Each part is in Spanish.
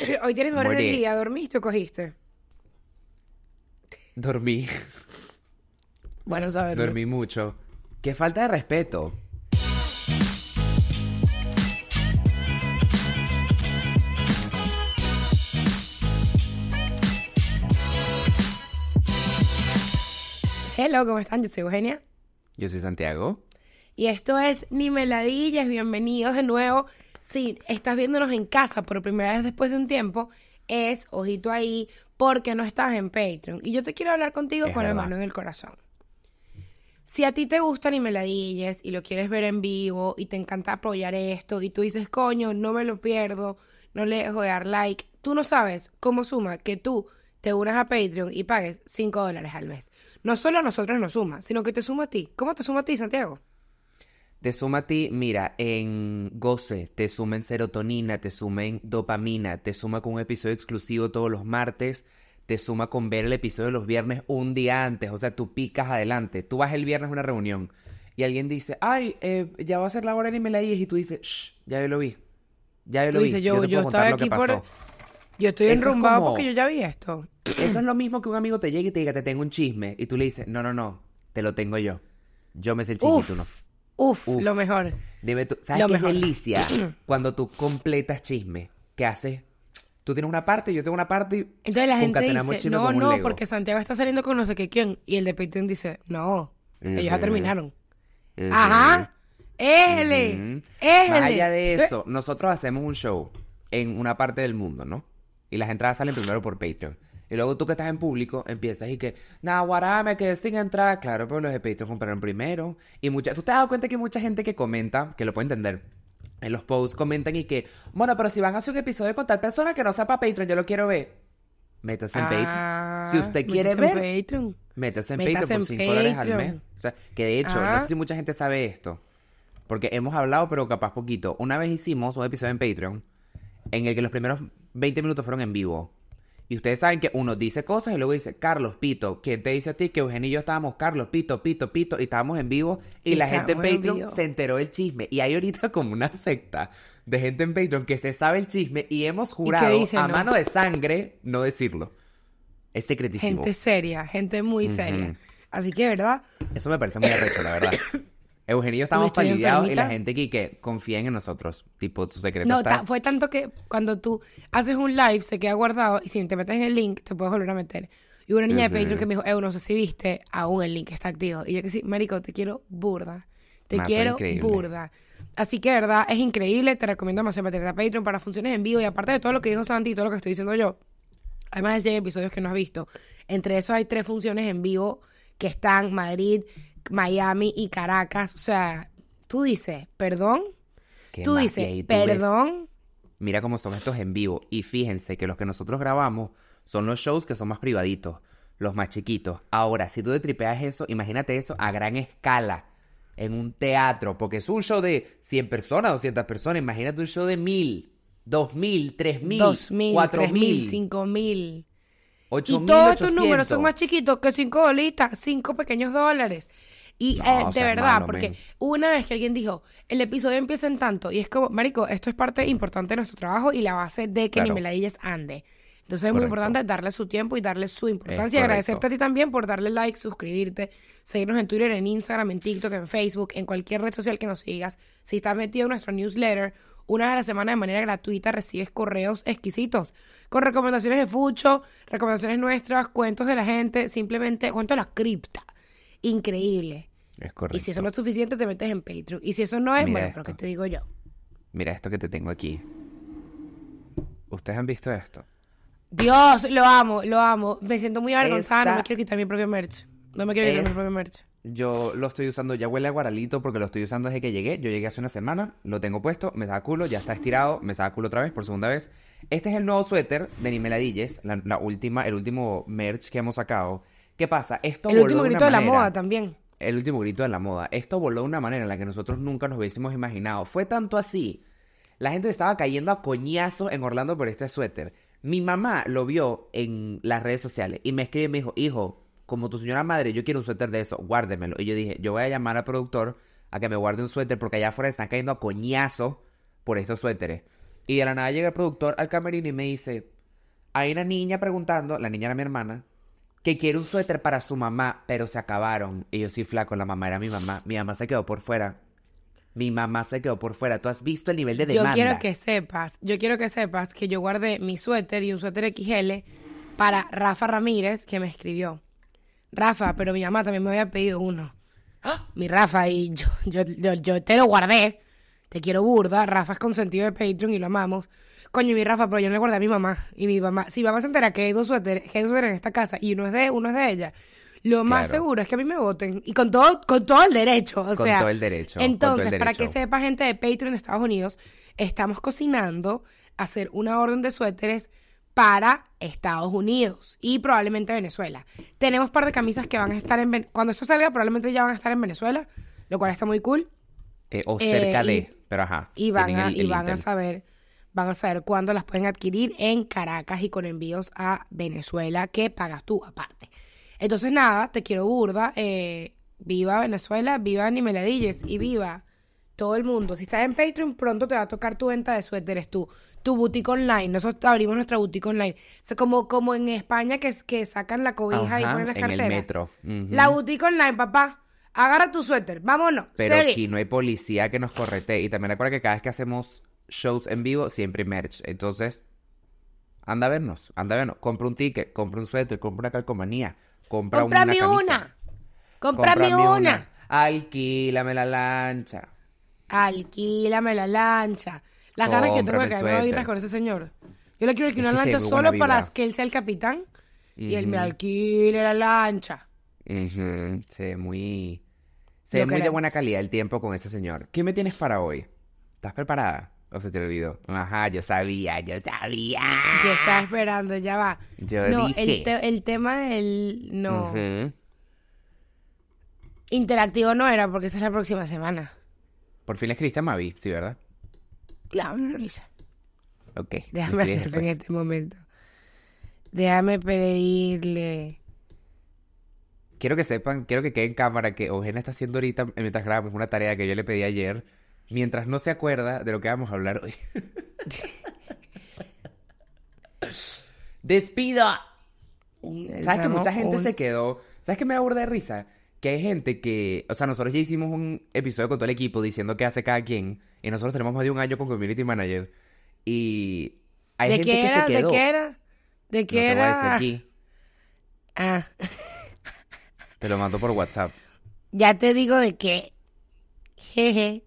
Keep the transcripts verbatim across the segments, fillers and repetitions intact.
Hoy tienes mejor More, energía. ¿Dormiste o cogiste? dormí, Bueno saberlo. dormí mucho. Qué falta de respeto. Hello, ¿cómo están? Yo soy Eugenia. Yo soy Santiago. Y esto es Ni Meladillas. Bienvenidos de nuevo. Si estás viéndonos en casa por primera vez después de un tiempo, es, ojito ahí, porque no estás en Patreon. Y yo te quiero hablar contigo Es con la verdad. mano en el corazón. Si a ti te gusta Ni Meladillas y lo quieres ver en vivo y te encanta apoyar esto y tú dices, coño, no me lo pierdo, no le dejo de dar like, tú no sabes cómo suma que tú te unas a Patreon y pagues cinco dólares al mes. No solo a nosotros nos suma, sino que te suma a ti. ¿Cómo te suma a ti, Santiago? Te suma a ti, mira, en goce, te suma en serotonina, te suma en dopamina, te suma con un episodio exclusivo todos los martes, te suma con ver el episodio los viernes un día antes, o sea, tú picas adelante, tú vas el viernes a una reunión y alguien dice, ay, eh, ya va a ser la hora y me la dices, y tú dices, shh, ya yo lo vi, ya yo Tú lo vi, dices, yo yo, te yo puedo estaba contar lo que aquí por... pasó. Yo estoy Eso es enrumbado como, porque yo ya vi esto. eso es lo mismo que un amigo te llegue y te diga, te tengo un chisme, y tú le dices, no, no, no, te lo tengo yo, yo me sé el chisme y tú no. Uf, uf, Uf, lo mejor. dime tú, ¿sabes Lo qué es mejor. delicia? Cuando tú completas chisme, ¿qué haces? Tú tienes una parte, yo tengo una parte y Entonces la gente concatenamos dice, chisme no, como un no, Lego. porque Santiago está saliendo con no sé qué quién. Y el de Patreon dice, no, ellos ya Ujú, terminaron. ujú, Ajá, éjele, ujú. Más éjele. allá de Entonces, eso, nosotros hacemos un show en una parte del mundo, ¿no? Y las entradas salen primero por Patreon. Y luego tú que estás en público empiezas y que, nah, guará, me quedé sin entrada. Claro, pero los de Patreon compraron primero. Y mucha, tú te has dado cuenta que hay mucha gente que comenta, que lo puede entender. En los posts comentan y que, bueno, pero si van a hacer un episodio con tal persona que no sea para Patreon, yo lo quiero ver. Métase en Patreon. Si ah, usted quiere métete en ver, Patreon. métase en Métase Patreon por en cinco dólares al mes. Patreon. O sea, que de hecho, no sé Ah, si mucha gente sabe esto, porque hemos hablado, pero capaz poquito. Una vez hicimos un episodio en Patreon en el que los primeros veinte minutos fueron en vivo. Y ustedes saben que uno dice cosas y luego dice, Carlos, Pito. ¿Quién te dice a ti que Eugenio y yo estábamos, Carlos, Pito, Pito, Pito, y estábamos en vivo? Y la gente en estamos en Patreon vivo. se enteró del chisme. Y hay ahorita como una secta de gente en Patreon que se sabe el chisme y hemos ¿Y qué jurado dice, a no? mano de sangre no decirlo. Es secretísimo. Gente seria, gente muy seria. Ujú. Así que, ¿verdad? Eso me parece muy arrecho, la verdad. Eugenio y yo Uy, estábamos estoy palideados y la enfermita. gente que, que confíen en nosotros. Tipo, su secreto No, está... ta- fue tanto que cuando tú haces un live se queda guardado y si te metes en el link te puedes volver a meter. Y una niña de Patreon que Ujú. me dijo, Eu, no sé si viste, aún el link está activo. Y yo que sí, marico, te quiero burda. Te Mazo, quiero increíble. burda. Así que, de verdad, es increíble. Te recomiendo demasiado meterte a Patreon para funciones en vivo. Y aparte de todo lo que dijo Santi y todo lo que estoy diciendo yo, hay más de cien episodios que no has visto. Entre esos hay tres funciones en vivo que están Madrid, Miami y Caracas. O sea, tú dices, perdón. ¿Qué Tú más? Y dices, ahí tú ves... perdón. Mira cómo son estos en vivo. Y fíjense que los que nosotros grabamos son los shows que son más privaditos, los más chiquitos. Ahora, si tú te tripeas eso, imagínate eso a gran escala, en un teatro, porque es un show de cien personas, doscientas personas. Imagínate un show de mil, dos mil, tres mil, Dos mil, cuatro tres mil, mil, cinco mil. ocho Y mil todos estos números ochocientos. son más chiquitos que cinco dolitas, cinco pequeños dólares. Y No, eh, o de sea, verdad, hermano, porque men. hubo una vez que alguien dijo, el episodio empieza en tanto, y es como, marico, esto es parte importante de nuestro trabajo y la base de que Ni Claro, Meladillas ande. Entonces es muy importante correcto. darle su tiempo y darle su Es importancia y agradecerte correcto. a ti también por darle like, suscribirte, seguirnos en Twitter, en Instagram, en TikTok, en Facebook, en cualquier red social que nos sigas. Si estás metido en nuestro newsletter, una vez a la semana de manera gratuita recibes correos exquisitos con recomendaciones de Fucho, recomendaciones nuestras, cuentos de la gente, simplemente cuentos de la cripta. Increíble. Es Y si eso no correcto. es suficiente, te metes en Patreon. Y si eso no es, Mira bueno, pero ¿qué esto. te digo yo? Mira esto que te tengo aquí. ¿Ustedes han visto esto? Dios, lo amo, lo amo. Me siento muy avergonzada, no me Esta quiero quitar mi propio merch. No me quiero quitar mi es... propio merch. Yo lo estoy usando, ya huele a guaralito porque lo estoy usando desde que llegué. Yo llegué hace una semana, lo tengo puesto, me da culo, ya está estirado, me da culo otra vez por segunda vez. Este es el nuevo suéter de Ni Meladilles, la, la última, el último merch que hemos sacado. ¿Qué pasa? Esto El voló último de una grito de la manera, moda también. el último grito de la moda. Esto voló de una manera en la que nosotros nunca nos hubiésemos imaginado. Fue tanto así. La gente estaba cayendo a coñazos en Orlando por este suéter. Mi mamá lo vio en las redes sociales y me escribe y me dijo, hijo, como tu señora madre, yo quiero un suéter de eso, guárdemelo. Y yo dije, yo voy a llamar al productor a que me guarde un suéter porque allá afuera están cayendo a coñazos por estos suéteres. Y de la nada llega el productor al camerino y me dice, hay una niña preguntando, la niña era mi hermana, que quiere un suéter para su mamá, pero se acabaron. Y yo sí, flaco, la mamá era mi mamá. Mi mamá se quedó por fuera. Mi mamá se quedó por fuera. ¿Tú has visto el nivel de demanda? Yo quiero que sepas, yo quiero que sepas que yo guardé mi suéter y un suéter equis ele para Rafa Ramírez, que me escribió. Rafa, pero mi mamá también me había pedido uno. ¡Ah! Mi Rafa, y yo, yo, yo, yo te lo guardé. Te quiero burda. Rafa es consentido de Patreon y lo amamos. Coño, mi Rafa, pero yo no le guardé a mi mamá. Y mi mamá, si mamá se entera que hay dos suéteres, que hay dos suéteres en esta casa y uno es de uno es de ella, lo más Claro. seguro es que a mí me voten. Y con todo, con todo el derecho. O Con sea, todo el derecho, con todo el entonces, para que derecho. sepa gente de Patreon de Estados Unidos, estamos cocinando hacer una orden de suéteres para Estados Unidos y probablemente Venezuela. Tenemos un par de camisas que van a estar en... Ven- Cuando esto salga, probablemente ya van a estar en Venezuela, lo cual está muy cool. Eh, o Eh, cerca y- de, pero ajá. Y van, tienen a, el- y el van a intel. saber van a saber cuándo las pueden adquirir en Caracas y con envíos a Venezuela que pagas tú aparte. Entonces nada, te quiero burda. eh, viva Venezuela, viva Nimeladilles y viva todo el mundo. Si estás en Patreon, pronto te va a tocar tu venta de suéteres, tú, tu boutique online. Nosotros abrimos nuestra boutique online. O sea, como, como en España que, que sacan la cobija y Ajá, ponen las en carteras. el metro. Ujú. La boutique online, papá. Agarra tu suéter, vámonos. Pero Segue. aquí no hay policía que nos correte. Y también recuerda que cada vez que hacemos shows en vivo, siempre hay merch. Entonces, anda a vernos, anda a vernos. Compra un ticket, compra un suéter, compra una calcomanía, compra Cómprame una camisa. una. Cómprame Cómprame una. Alquílame la lancha. Alquílame la lancha. Las ganas que yo tengo Cómprame de el caerme a suéter. birras con ese señor. Yo le quiero alquilar Es una que se lancha ve buena solo para vibra. que él sea el capitán y él me Ujú. alquile la lancha. Ujú. Se ve muy... Se Lo ve muy de queremos. buena calidad el tiempo con ese señor. ¿Qué me tienes para hoy? ¿Estás preparada? ¿O se te olvidó? Ajá, yo sabía, yo sabía. Yo estaba esperando, ya va. Yo no, dije. el, te- el tema, el no. Ujú. Interactivo no era porque esa es la próxima semana. Por fin le escribiste a Mavi, sí, ¿verdad? La una risa. Ok. Déjame me escribes hacerlo en después. este momento. Déjame pedirle. Quiero que sepan, quiero que quede en cámara que Eugenia está haciendo ahorita, mientras grabamos, una tarea que yo le pedí ayer, mientras no se acuerda de lo que vamos a hablar hoy. ¡Despido! ¿Sabes que mucha gente se quedó? ¿Sabes que me aburre de risa? Que hay gente que... O sea, nosotros ya hicimos un episodio con todo el equipo diciendo qué hace cada quien. Y nosotros tenemos más de un año con Community Manager. Y hay ¿De gente qué que era? se ¿De quedó. qué era? ¿De No qué te voy a decir era? aquí. Ah, Te lo mando por WhatsApp. ya te digo de qué. Jeje.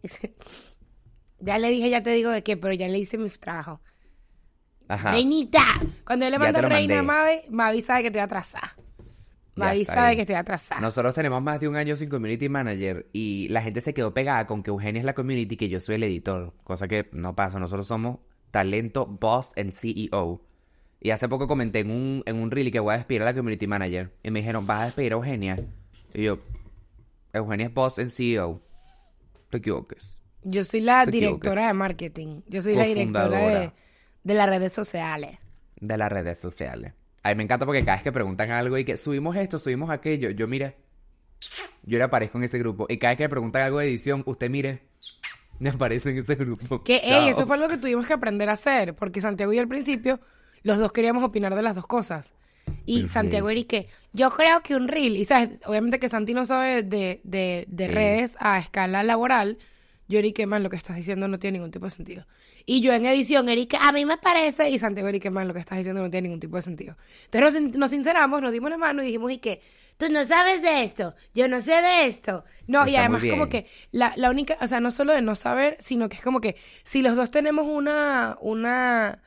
Ya le dije, ya te digo de qué, pero ya le hice mi trabajo. Ajá. Reinita. Cuando yo le Ya mando te lo reina a mandé. Mavi, Mavi sabe que estoy atrasada. Ya Mavi está sabe bien. que estoy atrasada. Nosotros tenemos más de un año sin Community Manager y la gente se quedó pegada con que Eugenia es la community y que yo soy el editor, cosa que no pasa. Nosotros somos talento, boss and C E O. Y hace poco comenté en un, en un reel que voy a despedir a la Community Manager y me dijeron, ¿vas a despedir a Eugenia? Y yo, Eugenia es boss and C E O. Te equivoques. Yo soy la Te directora equivoques. de marketing. Yo soy la directora de, Cofundadora. de las redes sociales. De las redes sociales. A mí me encanta porque cada vez que preguntan algo y que subimos esto, subimos aquello, yo mire, yo le aparezco en ese grupo. Y cada vez que me preguntan algo de edición, usted mire, me aparece en ese grupo. Que, Chao. ey, eso fue algo que tuvimos que aprender a hacer, porque Santiago y yo al principio, los dos queríamos opinar de las dos cosas. Y Ujú. Santiago era y que, yo creo que un reel, y sabes, obviamente que Santi no sabe de, de, de Sí. redes a escala laboral, yo era y que, man, lo que estás diciendo no tiene ningún tipo de sentido. Y yo en edición, Erika, a mí me parece, y Santiago, Erika, man, lo que estás diciendo no tiene ningún tipo de sentido. Entonces nos, nos sinceramos, nos dimos la mano y dijimos y que, tú no sabes de esto, yo no sé de esto. No, y Está muy además bien. como que la, la única, o sea, no solo de no saber, sino que es como que si los dos tenemos una, una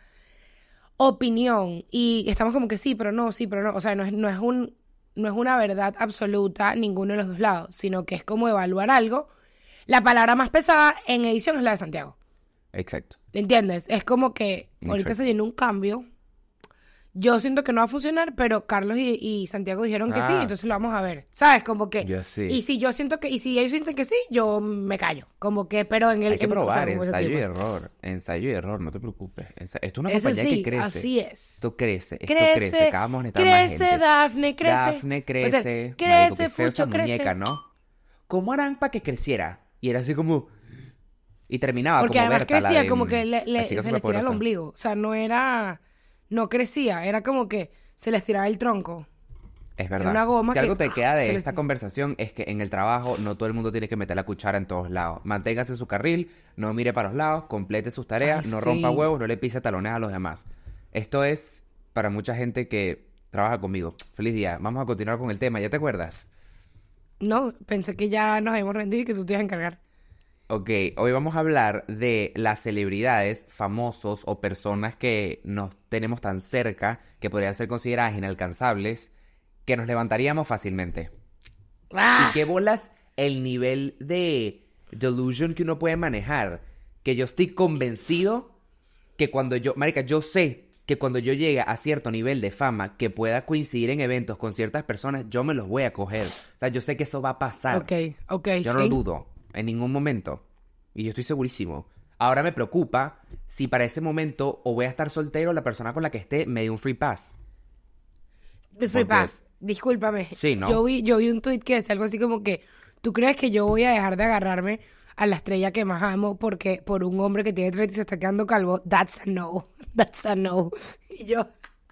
opinión y estamos como que sí, pero no, sí, pero no, o sea, no es, no es un, no es una verdad absoluta ninguno de los dos lados, sino que es como evaluar algo. La palabra más pesada en edición es la de Santiago. Exacto. ¿Entiendes? Es como que ahorita Exacto. se viene un cambio. Yo siento que no va a funcionar, pero Carlos y, y Santiago dijeron que sí, Ah. entonces lo vamos a ver. ¿Sabes? Como que... Yo sí. Y si yo siento que... Y si ellos sienten que sí, yo me callo. Como que... Pero en el... Hay que en- o sea, probar, como ese ensayo y tipo. error. Ensayo y error, no te preocupes. Ensa- Esto es una Ese compañía sí, que crece. así es. Esto crece, esto Crece, crece. Cada vez vamos a necesitar más crece, gente. Dafne, crece. Dafne O crece. sea, Marico, crece, qué feo esa Fucho, crece. muñeca, ¿no? ¿Cómo harán para que creciera? Y era así como... Y terminaba Porque como además Berta, la crecía de como mm, que le, La le- chica se le estiraba el superpoderosa. ombligo. O sea, no era... No crecía, era como que se le estiraba el tronco. Es Era verdad. una goma Si que algo te queda se de le esta estiraba. conversación es que en el trabajo no todo el mundo tiene que meter la cuchara en todos lados. Manténgase en su carril, no mire para los lados, complete sus Ay, tareas, no rompa sí. huevos, no le pise talones a los demás. Esto es para mucha gente que trabaja conmigo. Feliz día. Vamos a continuar con el tema. ¿Ya te acuerdas? No, pensé que ya nos habíamos rendido y que tú te ibas a encargar. Ok, hoy vamos a hablar de las celebridades, famosos o personas que nos tenemos tan cerca que podrían ser consideradas inalcanzables, que nos levantaríamos fácilmente. ¿Y ¡Ah! qué bolas el nivel de delusion que uno puede manejar? Que yo estoy convencido que cuando yo, marica, yo sé que cuando yo llegue a cierto nivel de fama que pueda coincidir en eventos con ciertas personas, yo me los voy a coger. O sea, yo sé que eso va a pasar. Ok, ok, Yo no lo sí. dudo en ningún momento. Y yo estoy segurísimo. Ahora me preocupa si para ese momento o voy a estar soltero o la persona con la que esté me dio un free pass. The Free Porque, Pass, discúlpame. sí, ¿no? Yo vi, yo vi un tuit que decía algo así como que, ¿tú crees que yo voy a dejar de agarrarme a la estrella que más amo porque por un hombre que tiene treinta y se está quedando calvo? That's a no. That's a no. Y yo,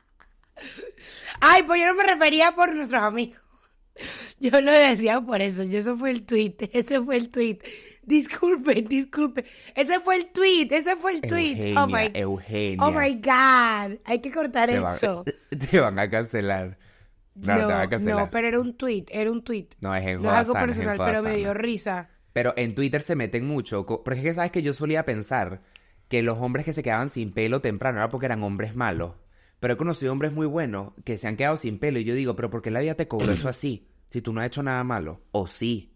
ay, pues yo no me refería por nuestros amigos. Yo lo decía por eso. Yo, eso fue el tweet. Ese fue el tweet. Disculpe, disculpe. Ese fue el tweet. Ese fue el tweet. Oh Eugenia, my, Eugenia. oh my God. Hay que cortar Te van, eso. te van a cancelar. Claro, te van a No, cancelar. no, pero era un tweet, era un tweet. No, es en No es joda algo sana, es en personal, joda pero me dio sana. risa. Pero en Twitter se meten mucho. co- Porque es que sabes que yo solía pensar que los hombres que se quedaban sin pelo temprano era porque eran hombres malos. Pero he conocido hombres muy buenos que se han quedado sin pelo. Y yo digo, ¿pero por qué la vida te cobró eso así? Si tú no has hecho nada malo. O sí.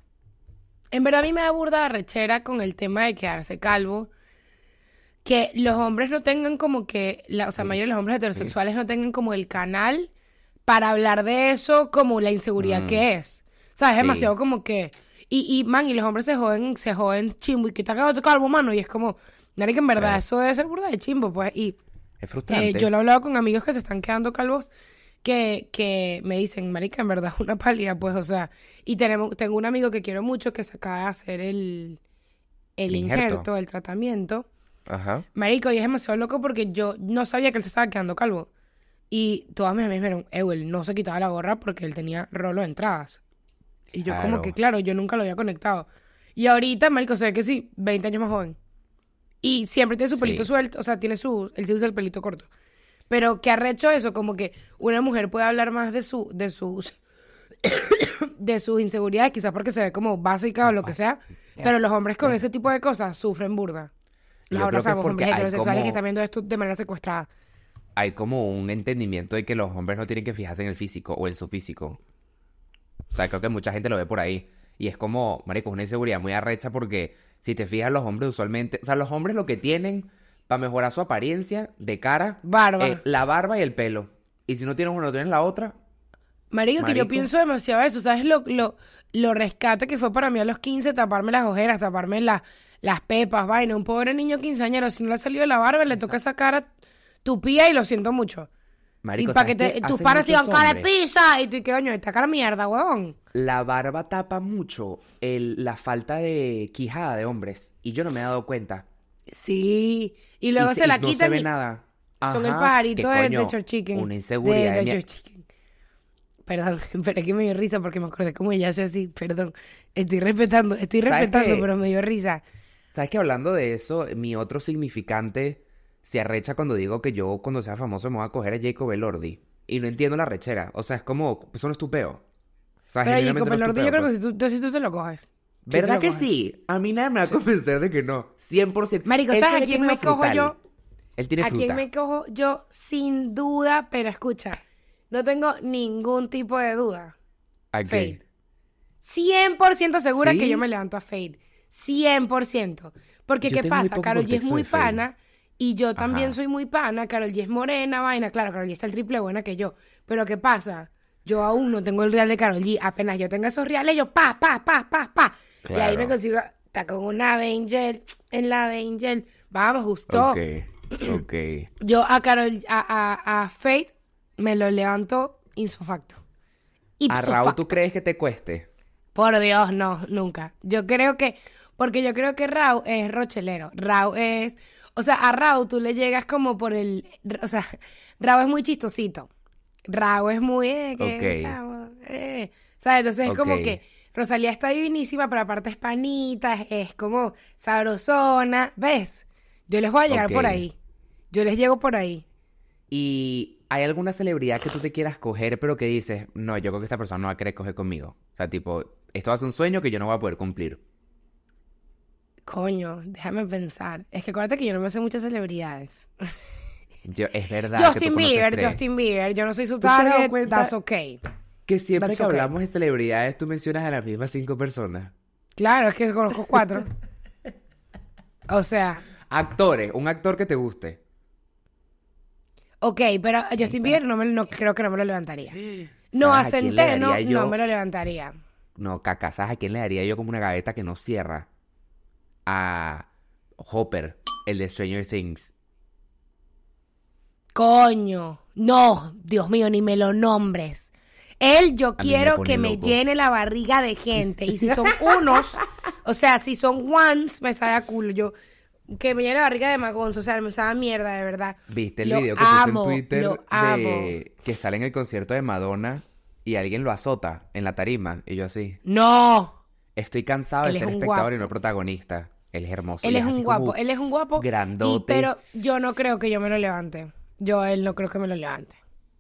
En verdad a mí me da burda de rechera con el tema de quedarse calvo. Que los hombres no tengan como que, la, o sea, la mayoría de los hombres heterosexuales no tengan como el canal para hablar de eso como la inseguridad Mm, que es. O sea, es sí. demasiado como que... Y, y man, y los hombres se joden, se joden chimbo y que te ha quedado calvo, mano. Y es como, nada que en verdad Eh, eso debe ser burda de chimbo, pues. Y es eh, frustrante. yo lo he hablado con amigos que se están quedando calvos que, que me dicen, marica, en verdad una pálida, pues, o sea. Y tenemos, tengo un amigo que quiero mucho que se acaba de hacer el, el El injerto. injerto, el tratamiento. Ajá. Marico, y es demasiado loco porque yo no sabía que él se estaba quedando calvo. Y todas mis amigas me dijeron, eh, él no se quitaba la gorra porque él tenía rolo de entradas. Y yo como que, Claro. claro, yo nunca lo había conectado. Y ahorita, marico, se ve que sí, veinte años más joven. Y siempre tiene su pelito Sí. suelto, o sea, tiene su, él se usa el pelito corto. Pero que arrecho eso, como que una mujer puede hablar más de su, de sus, de sus inseguridades, quizás porque se ve como básica o lo que sea, pero los hombres con ese tipo de cosas sufren burda. Los Yo creo que es abrazamos, porque hombres hay heterosexuales que están como, viendo esto de manera secuestrada. hay como un entendimiento de que los hombres no tienen que fijarse en el físico o en su físico. O sea, creo que mucha gente lo ve por ahí. Y es como, marico, es una inseguridad muy arrecha porque si te fijas, los hombres usualmente... O sea, los hombres lo que tienen para mejorar su apariencia de cara Barba. es la barba y el pelo. Y si no tienes uno, no tienes la otra, Marico, que yo marico. pienso demasiado eso. ¿Sabes lo, lo, lo rescate que fue para mí a los quince taparme las ojeras, taparme la- las pepas, vaina? Un pobre niño quinceañero, si no le ha salido la barba, le toca esa cara tupía y lo siento mucho. Y Marico, para que ¿sabes te, qué tus hacen panas te muchos digan cara de hombres? pizza y tú, ¿qué coño? Esta cara mierda, huevón. La barba tapa mucho el, la falta de quijada de hombres. Y yo no me he dado cuenta. Sí. Y Y, luego se- se y la no se quitan ve y nada. son el Ajá, pajarito que de, de coño, Church Chicken. una De, inseguridad de de mierda. Church Chicken. Perdón, pero es que me dio risa porque me acordé como ella hace así. Perdón. Estoy respetando, estoy ¿Sabes respetando, qué? pero me dio risa. ¿Sabes que hablando de eso, mi otro significante se arrecha cuando digo que yo cuando sea famoso me voy a coger a Jacob Elordi? Y no entiendo la rechera. O sea, es como, eso no es tu peo. O sea, Pero Jacob genuinamente no es tu Elordi, yo peo, creo pues. que si tú, tú- si tú te lo coges. Sí te ¿Verdad lo que coges. sí? A mí nadie me va a convencer de que no. cien por ciento. Marico, Él se ¿sabes a ve que quién es me medio cojo frutal. yo? Él tiene ¿A quién fruta. me cojo yo? Sin duda, pero escucha, no tengo ningún tipo de duda. ¿A Fade. qué? cien por ciento segura que yo me ¿Sí? levanto a Fade. cien por ciento. Porque, Yo ¿qué tengo muy pasa? poco Karol G es contexto muy de Fade. pana y yo también Ajá. soy muy pana. Karol G es morena, vaina. Claro, Karol G está el triple buena que yo. Pero, ¿qué pasa? Yo aún no tengo el real de Karol G. Apenas yo tenga esos reales, yo pa, pa, pa, pa, pa. Y ahí me Claro. consigo, está con una Angel, en la Angel. Vamos, justo. Ok, ok. Yo a Karol, a, a, a Faith me lo levanto insofacto. ¿A Ipso Raúl facto. tú crees que te cueste? Por Dios, no, nunca. Yo creo que Porque yo creo que Rao es rochelero. Rao es... O sea, a Rao tú le llegas como por el... O sea, Rao es muy chistosito. Rao es muy... Eh, que, Ok, eh, ¿sabes? Entonces es ok, como que Rosalía está divinísima, pero aparte es panita, es, es como sabrosona. ¿Ves? Yo les voy a llegar ok. por ahí. Yo les llego por ahí. ¿Y hay alguna celebridad que tú te quieras coger, pero que dices, no, yo creo que esta persona no va a querer coger conmigo? O sea, tipo, esto va a ser un sueño que yo no voy a poder cumplir. Coño, déjame pensar. Es que acuérdate que yo no me sé muchas celebridades. Yo, es verdad que tú Justin conoces Bieber, tres. Justin Bieber. Yo no soy su ¿Tú te has dado target, cuenta that's okay. que siempre That's que okay. hablamos de celebridades tú mencionas a las mismas cinco personas? Claro, es que conozco cuatro. O sea, Actores, un actor que te guste. ok, pero a Justin Bieber no, me, no creo que no me lo levantaría. No, a ¿Sabes a quién le Centeno daría no yo? me lo levantaría. No, caca, ¿sabes a quién le daría yo como una gaveta que no cierra? A Hopper, el de Stranger Things. Coño, no, Dios mío, ni me lo nombres. Él, yo A mí me quiero pone que me loco. llene la barriga de gente. Y si son unos, o sea, si son ones, me sabe a culo. Yo, que me llene la barriga de magonzo, o sea, me sabe a mierda, de verdad. ¿Viste el Lo video que puse en amo, Twitter lo amo. de que sale en el concierto de Madonna y alguien lo azota en la tarima? Y yo así, No, estoy cansado de él es ser un espectador y guapo. no protagonista. Él es hermoso Él y es es así un guapo, como él es un guapo. Y, grandote. pero yo no creo que yo me lo levante. Yo a él no creo que me lo levante.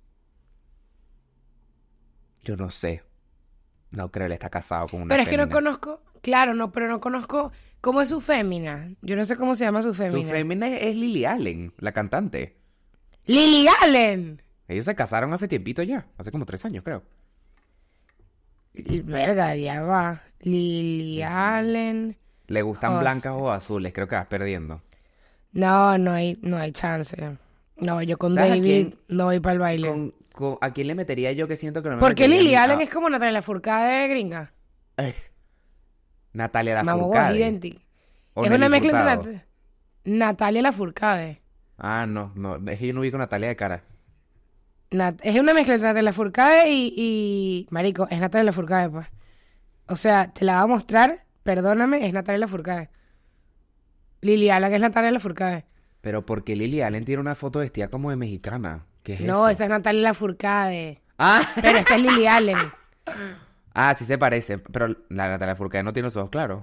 Yo no sé. No creo, él está casado con una Pero es que no fémina. conozco, claro, no, pero no conozco cómo es su fémina. Yo no sé cómo se llama su Su fémina. fémina es Lily Allen, la cantante. Lily Allen. Ellos se casaron hace tiempito ya, hace como tres años creo. Y, verga, ya va. Lily Allen. Le gustan Jos- blancas o azules, creo que vas perdiendo. No, no hay, no hay chance. No, yo con ¿Sabes a David quién? no voy para el baile. Con, con- ¿A quién le metería yo que siento que no me Porque metería Lily ni Allen a- es como Natalia Lafourcade de gringa. Natalia Mamá, es Lafourcade idéntica. o Es Nelly una mezcla entre Furtado. Nat- Natalia Lafourcade. Ah, no, no, es que yo no ubico a Natalia de cara. Nat- es una mezcla entre Natalia Lafourcade y, y... Marico, es Natalia Lafourcade, pues. O sea, te la voy a mostrar, perdóname, es Natalia Lafourcade. Lily Allen es Natalia Lafourcade. Pero porque Lily Allen tiene una foto vestida como de mexicana. ¿Qué es No, eso? esa es Natalia Lafourcade. Ah, Pero esta es Lily Allen. ah, sí se parece, pero la Natalia Lafourcade no tiene los ojos claros.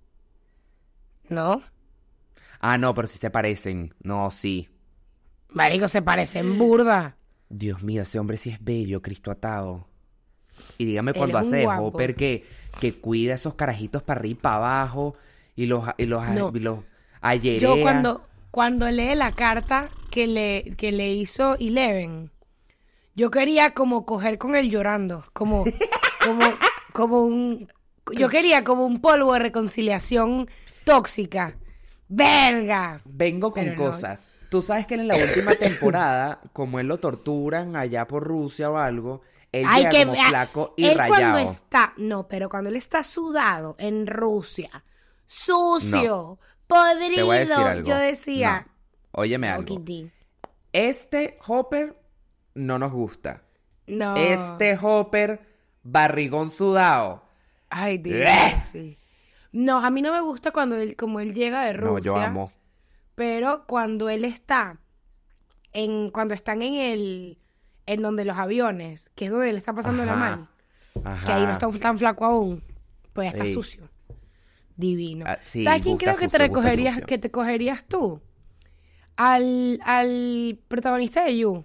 ¿No? Ah, no, pero sí se parecen. No, sí. Marico, se parecen burda. Dios mío, ese hombre sí es bello, Cristo atado. Y dígame Él cuando es un hace de guapo. Hopper que, que cuida esos carajitos para arriba y para abajo y los, y los, No. y los ayerea. Yo cuando, cuando lee la carta que le, que le hizo Eleven, yo quería como coger con él llorando, como, como, como un, yo quería como un polvo de reconciliación tóxica. ¡Verga! Vengo con Pero no. cosas. Tú sabes que en la última temporada, como él lo torturan allá por Rusia o algo, él Ay, llega que como ah, flaco y él cuando rayado. está, no, pero cuando él está sudado en Rusia, sucio, Te voy a decir podrido, algo. yo decía, No. Óyeme no, algo. Kitty, Este Hopper no nos gusta. no. Este Hopper, barrigón sudado. Ay, Dios, ¡Bleh! sí. No, a mí no me gusta cuando él, como él llega de Rusia. No, yo amo. Pero cuando él está en, cuando están en el, en donde los aviones, que es donde él está pasando la Ajá. mal, Ajá. que ahí no está tan flaco aún, pues ya está Ey. sucio. Divino. Ah, sí, ¿Sabes quién gusta creo que te sucio, gusta recogerías, sucio. que te cogerías tú? Al, al protagonista de You.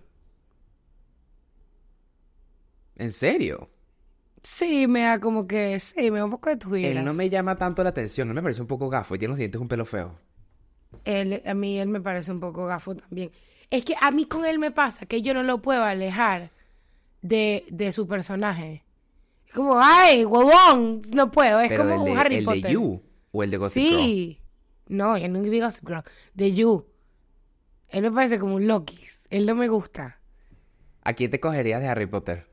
¿En serio? Sí, me da como que, sí, me da un poco de tus Él no me llama tanto la atención. Él me parece un poco gafo y tiene los dientes un pelo feo. Él, a mí él me parece un poco gafo también. Es que a mí con él me pasa que yo no lo puedo alejar de, de su personaje. Es como, ay, huevón, no puedo. Es Pero como el un de, Harry el Potter. de You o el de Gossip Girl. Sí. No, yo no vi Gossip Girl. De You. Él me parece como un Loki. Él no me gusta. ¿A quién te cogerías de Harry Potter?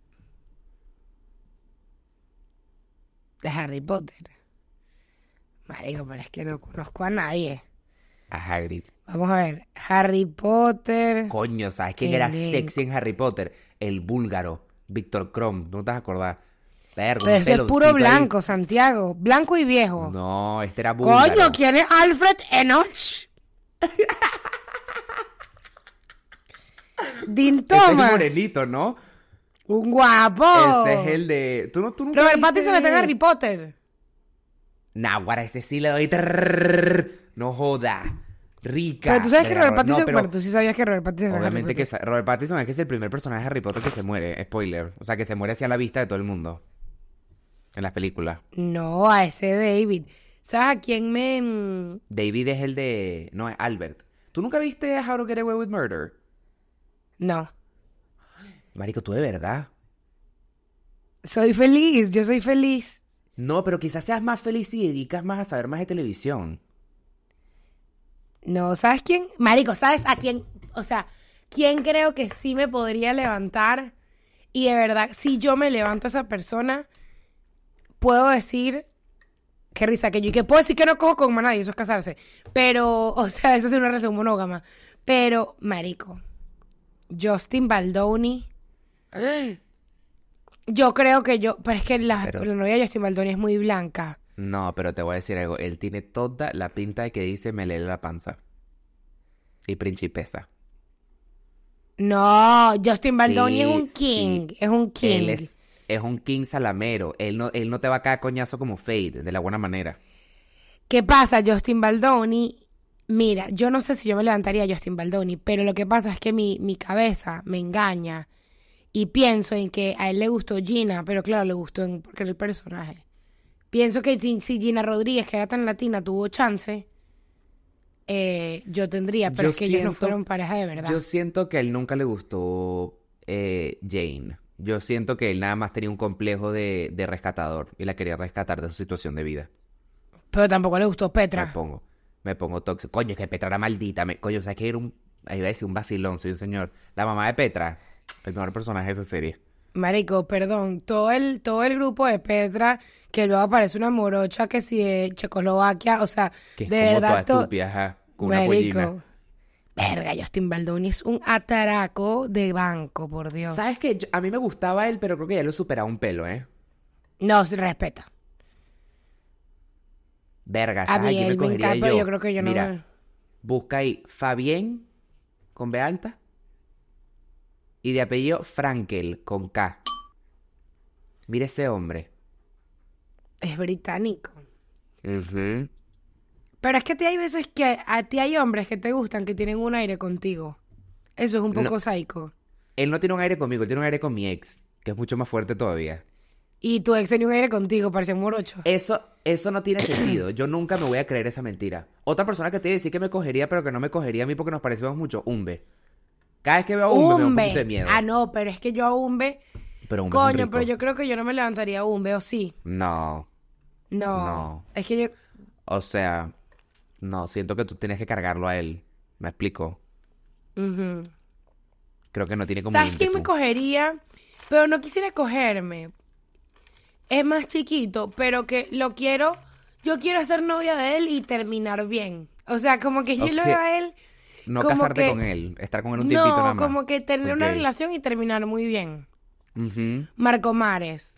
De Harry Potter. Marico, pero es que no conozco a nadie. A Hagrid. Vamos a ver. Harry Potter. Coño, ¿sabes quién Qué era elenco. sexy en Harry Potter? El búlgaro, Víctor Krum. ¿No te vas a acordar? Verga, Pero un ese es puro peloncito ahí. blanco, Santiago. Blanco y viejo. No, este era búlgaro. Coño, ¿quién es Alfred Enoch? Dean Ese es el Thomas. morenito, ¿no? Un guapo. Ese es el de... ¿Tú, no, tú nunca Robert viste? Pattinson está en Harry Potter. Nah, guara, ese sí le doy... trrrr. No joda. Rica. Pero tú sabes que Verga, Robert Pattinson... no, pero bueno, tú sí sabías que Robert Pattinson está en Harry obviamente que Potter. sa- Robert Pattinson es que es el primer personaje de Harry Potter que se muere. Spoiler. O sea, que se muere hacia la vista de todo el mundo. En las películas. No, a ese David. ¿Sabes a quién me...? mm, David es el de... No, es Albert. ¿Tú nunca viste How to Get Away with Murder? No. Marico, ¿tú de verdad? Soy feliz, yo soy feliz. No, pero quizás seas más feliz si dedicas más a saber más de televisión. No, ¿sabes quién? Marico, ¿sabes a quién? O sea, ¿quién creo que sí me podría levantar? Y de verdad, si yo me levanto a esa persona, puedo decir... Qué risa que yo... Y que puedo decir que no cojo con más nadie, eso es casarse. Pero, o sea, eso es una relación monógama. Pero, marico, Justin Baldoni... Yo creo que yo... Pero es que la, Pero- la novia de Justin Baldoni es muy blanca. No, pero te voy a decir algo. Él tiene toda la pinta de que dice me lee la panza. Y principesa. No, Justin Baldoni Sí, es un king. sí. Es un king. Él es, es un king salamero. Él no, él no te va a caer coñazo como Fade, de la buena manera. ¿Qué pasa, Justin Baldoni? Mira, yo no sé si yo me levantaría a Justin Baldoni, pero lo que pasa es que mi, mi cabeza me engaña y pienso en que a él le gustó Gina, pero claro, le gustó en- porque era el personaje. Pienso que si, si Gina Rodríguez, que era tan latina, tuvo chance, eh, yo tendría, pero Yo es que ellos no siento- fueron pareja de verdad. Yo siento que a él nunca le gustó eh, Jane. Yo siento que él nada más tenía un complejo de, de rescatador y la quería rescatar de su situación de vida. Pero tampoco le gustó Me Petra. pongo, me pongo tóxico. Coño, es que Petra era maldita. Me, coño, ¿sabes qué? Era un, ahí iba a decir un vacilón, soy un señor. La mamá de Petra, el mejor personaje de esa serie. Marico, perdón, todo el, todo el grupo de Petra, que luego aparece una morocha que si de Checoslovaquia, o sea, Que es de como verdad, toda to- estúpida, ajá, con una pollina. Marico, verga, Justin Baldoni es un ataraco de banco, por Dios. ¿Sabes qué? Yo- a mí me gustaba él, pero creo que ya lo superaba un pelo, ¿eh? No, se respeta. Verga, A ¿sabes mí a quién me él me cogería encanta, pero yo? yo creo que yo no Mira, me- busca ahí Fabián con B alta y de apellido Frankel con K. Mira ese hombre. Es británico. Ujú. Pero es que a ti hay veces que a ti hay hombres que te gustan que tienen un aire contigo. Eso es un poco No. psycho. Él no tiene un aire conmigo, él tiene un aire con mi ex, que es mucho más fuerte todavía. Y tu ex tenía un aire contigo, parecía un morocho. Eso, eso no tiene sentido. Yo nunca me voy a creer esa mentira. Otra persona que te iba a decir que me cogería, pero que no me cogería a mí porque nos parecemos mucho, Umbe. Cada vez que veo a Umbe, me da un Umbe. poquito de miedo. Ah, no, pero es que yo a Umbe... Pero Umbe es un Coño, rico. pero yo creo que yo no me levantaría a Umbe, ¿o sí? No, No. No. Es que yo... o sea, no, siento que tú tienes que cargarlo a él. ¿Me explico? Ujú. Creo que no tiene como ¿Sabes quién me ímpetu. cogería? Pero no quisiera cogerme. Es más chiquito, pero que lo quiero... Yo quiero ser novia de él y terminar bien. O sea, como que yo lo Ok. veo a él... No como casarte que- con él, estar con él un tiempito No, nada más. como que tener una Ok. relación y terminar muy bien. Ujú. Marco Mares.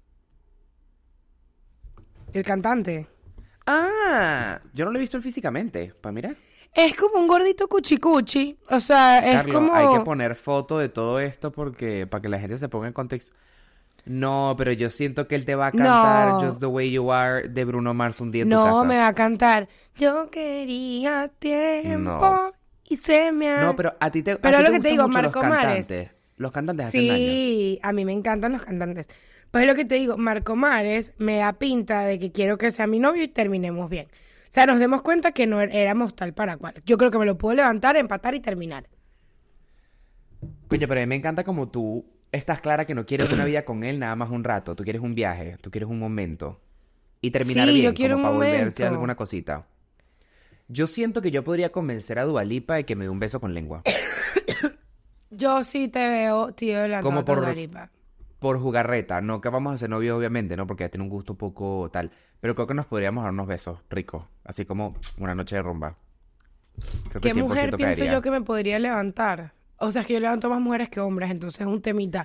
El cantante. Ah, yo no lo he visto él físicamente. Pues mira. Es como un gordito cuchicuchi. O sea, es Carlos, como... hay que poner foto de todo esto porque para que la gente se ponga en contexto. No, pero yo siento que él te va a cantar No. Just the Way You Are de Bruno Mars un día en tu No, casa. me va a cantar. Yo quería tiempo No. y se me ha... No, pero a ti te, a Pero ti lo te que te gustan digo, mucho Marco los Mares. cantantes. Los cantantes hacen daño. Sí, a mí me encantan los cantantes. Pues es lo que te digo, Marco Mares me da pinta de que quiero que sea mi novio y terminemos bien. O sea, nos demos cuenta que no er- éramos tal para cual. Yo creo que me lo puedo levantar, empatar y terminar. Coño, pero a mí me encanta como tú estás clara que no quieres una vida con él nada más un rato. Tú quieres un viaje, tú quieres un momento. Y terminar Sí, bien, yo quiero como un para volverse momento. alguna cosita. Yo siento que yo podría convencer a Dua Lipa de que me dé un beso con lengua. Yo sí te veo, tío, de la Como por- Dua Lipa. Por jugarreta. No que vamos a ser novios, obviamente, ¿no? Porque tiene un gusto un poco tal. Pero creo que nos podríamos dar unos besos ricos. Así como una noche de rumba. Creo que ¿Qué mujer cien por ciento pienso caería. yo que me podría levantar? O sea, es que yo levanto más mujeres que hombres, entonces es un temita.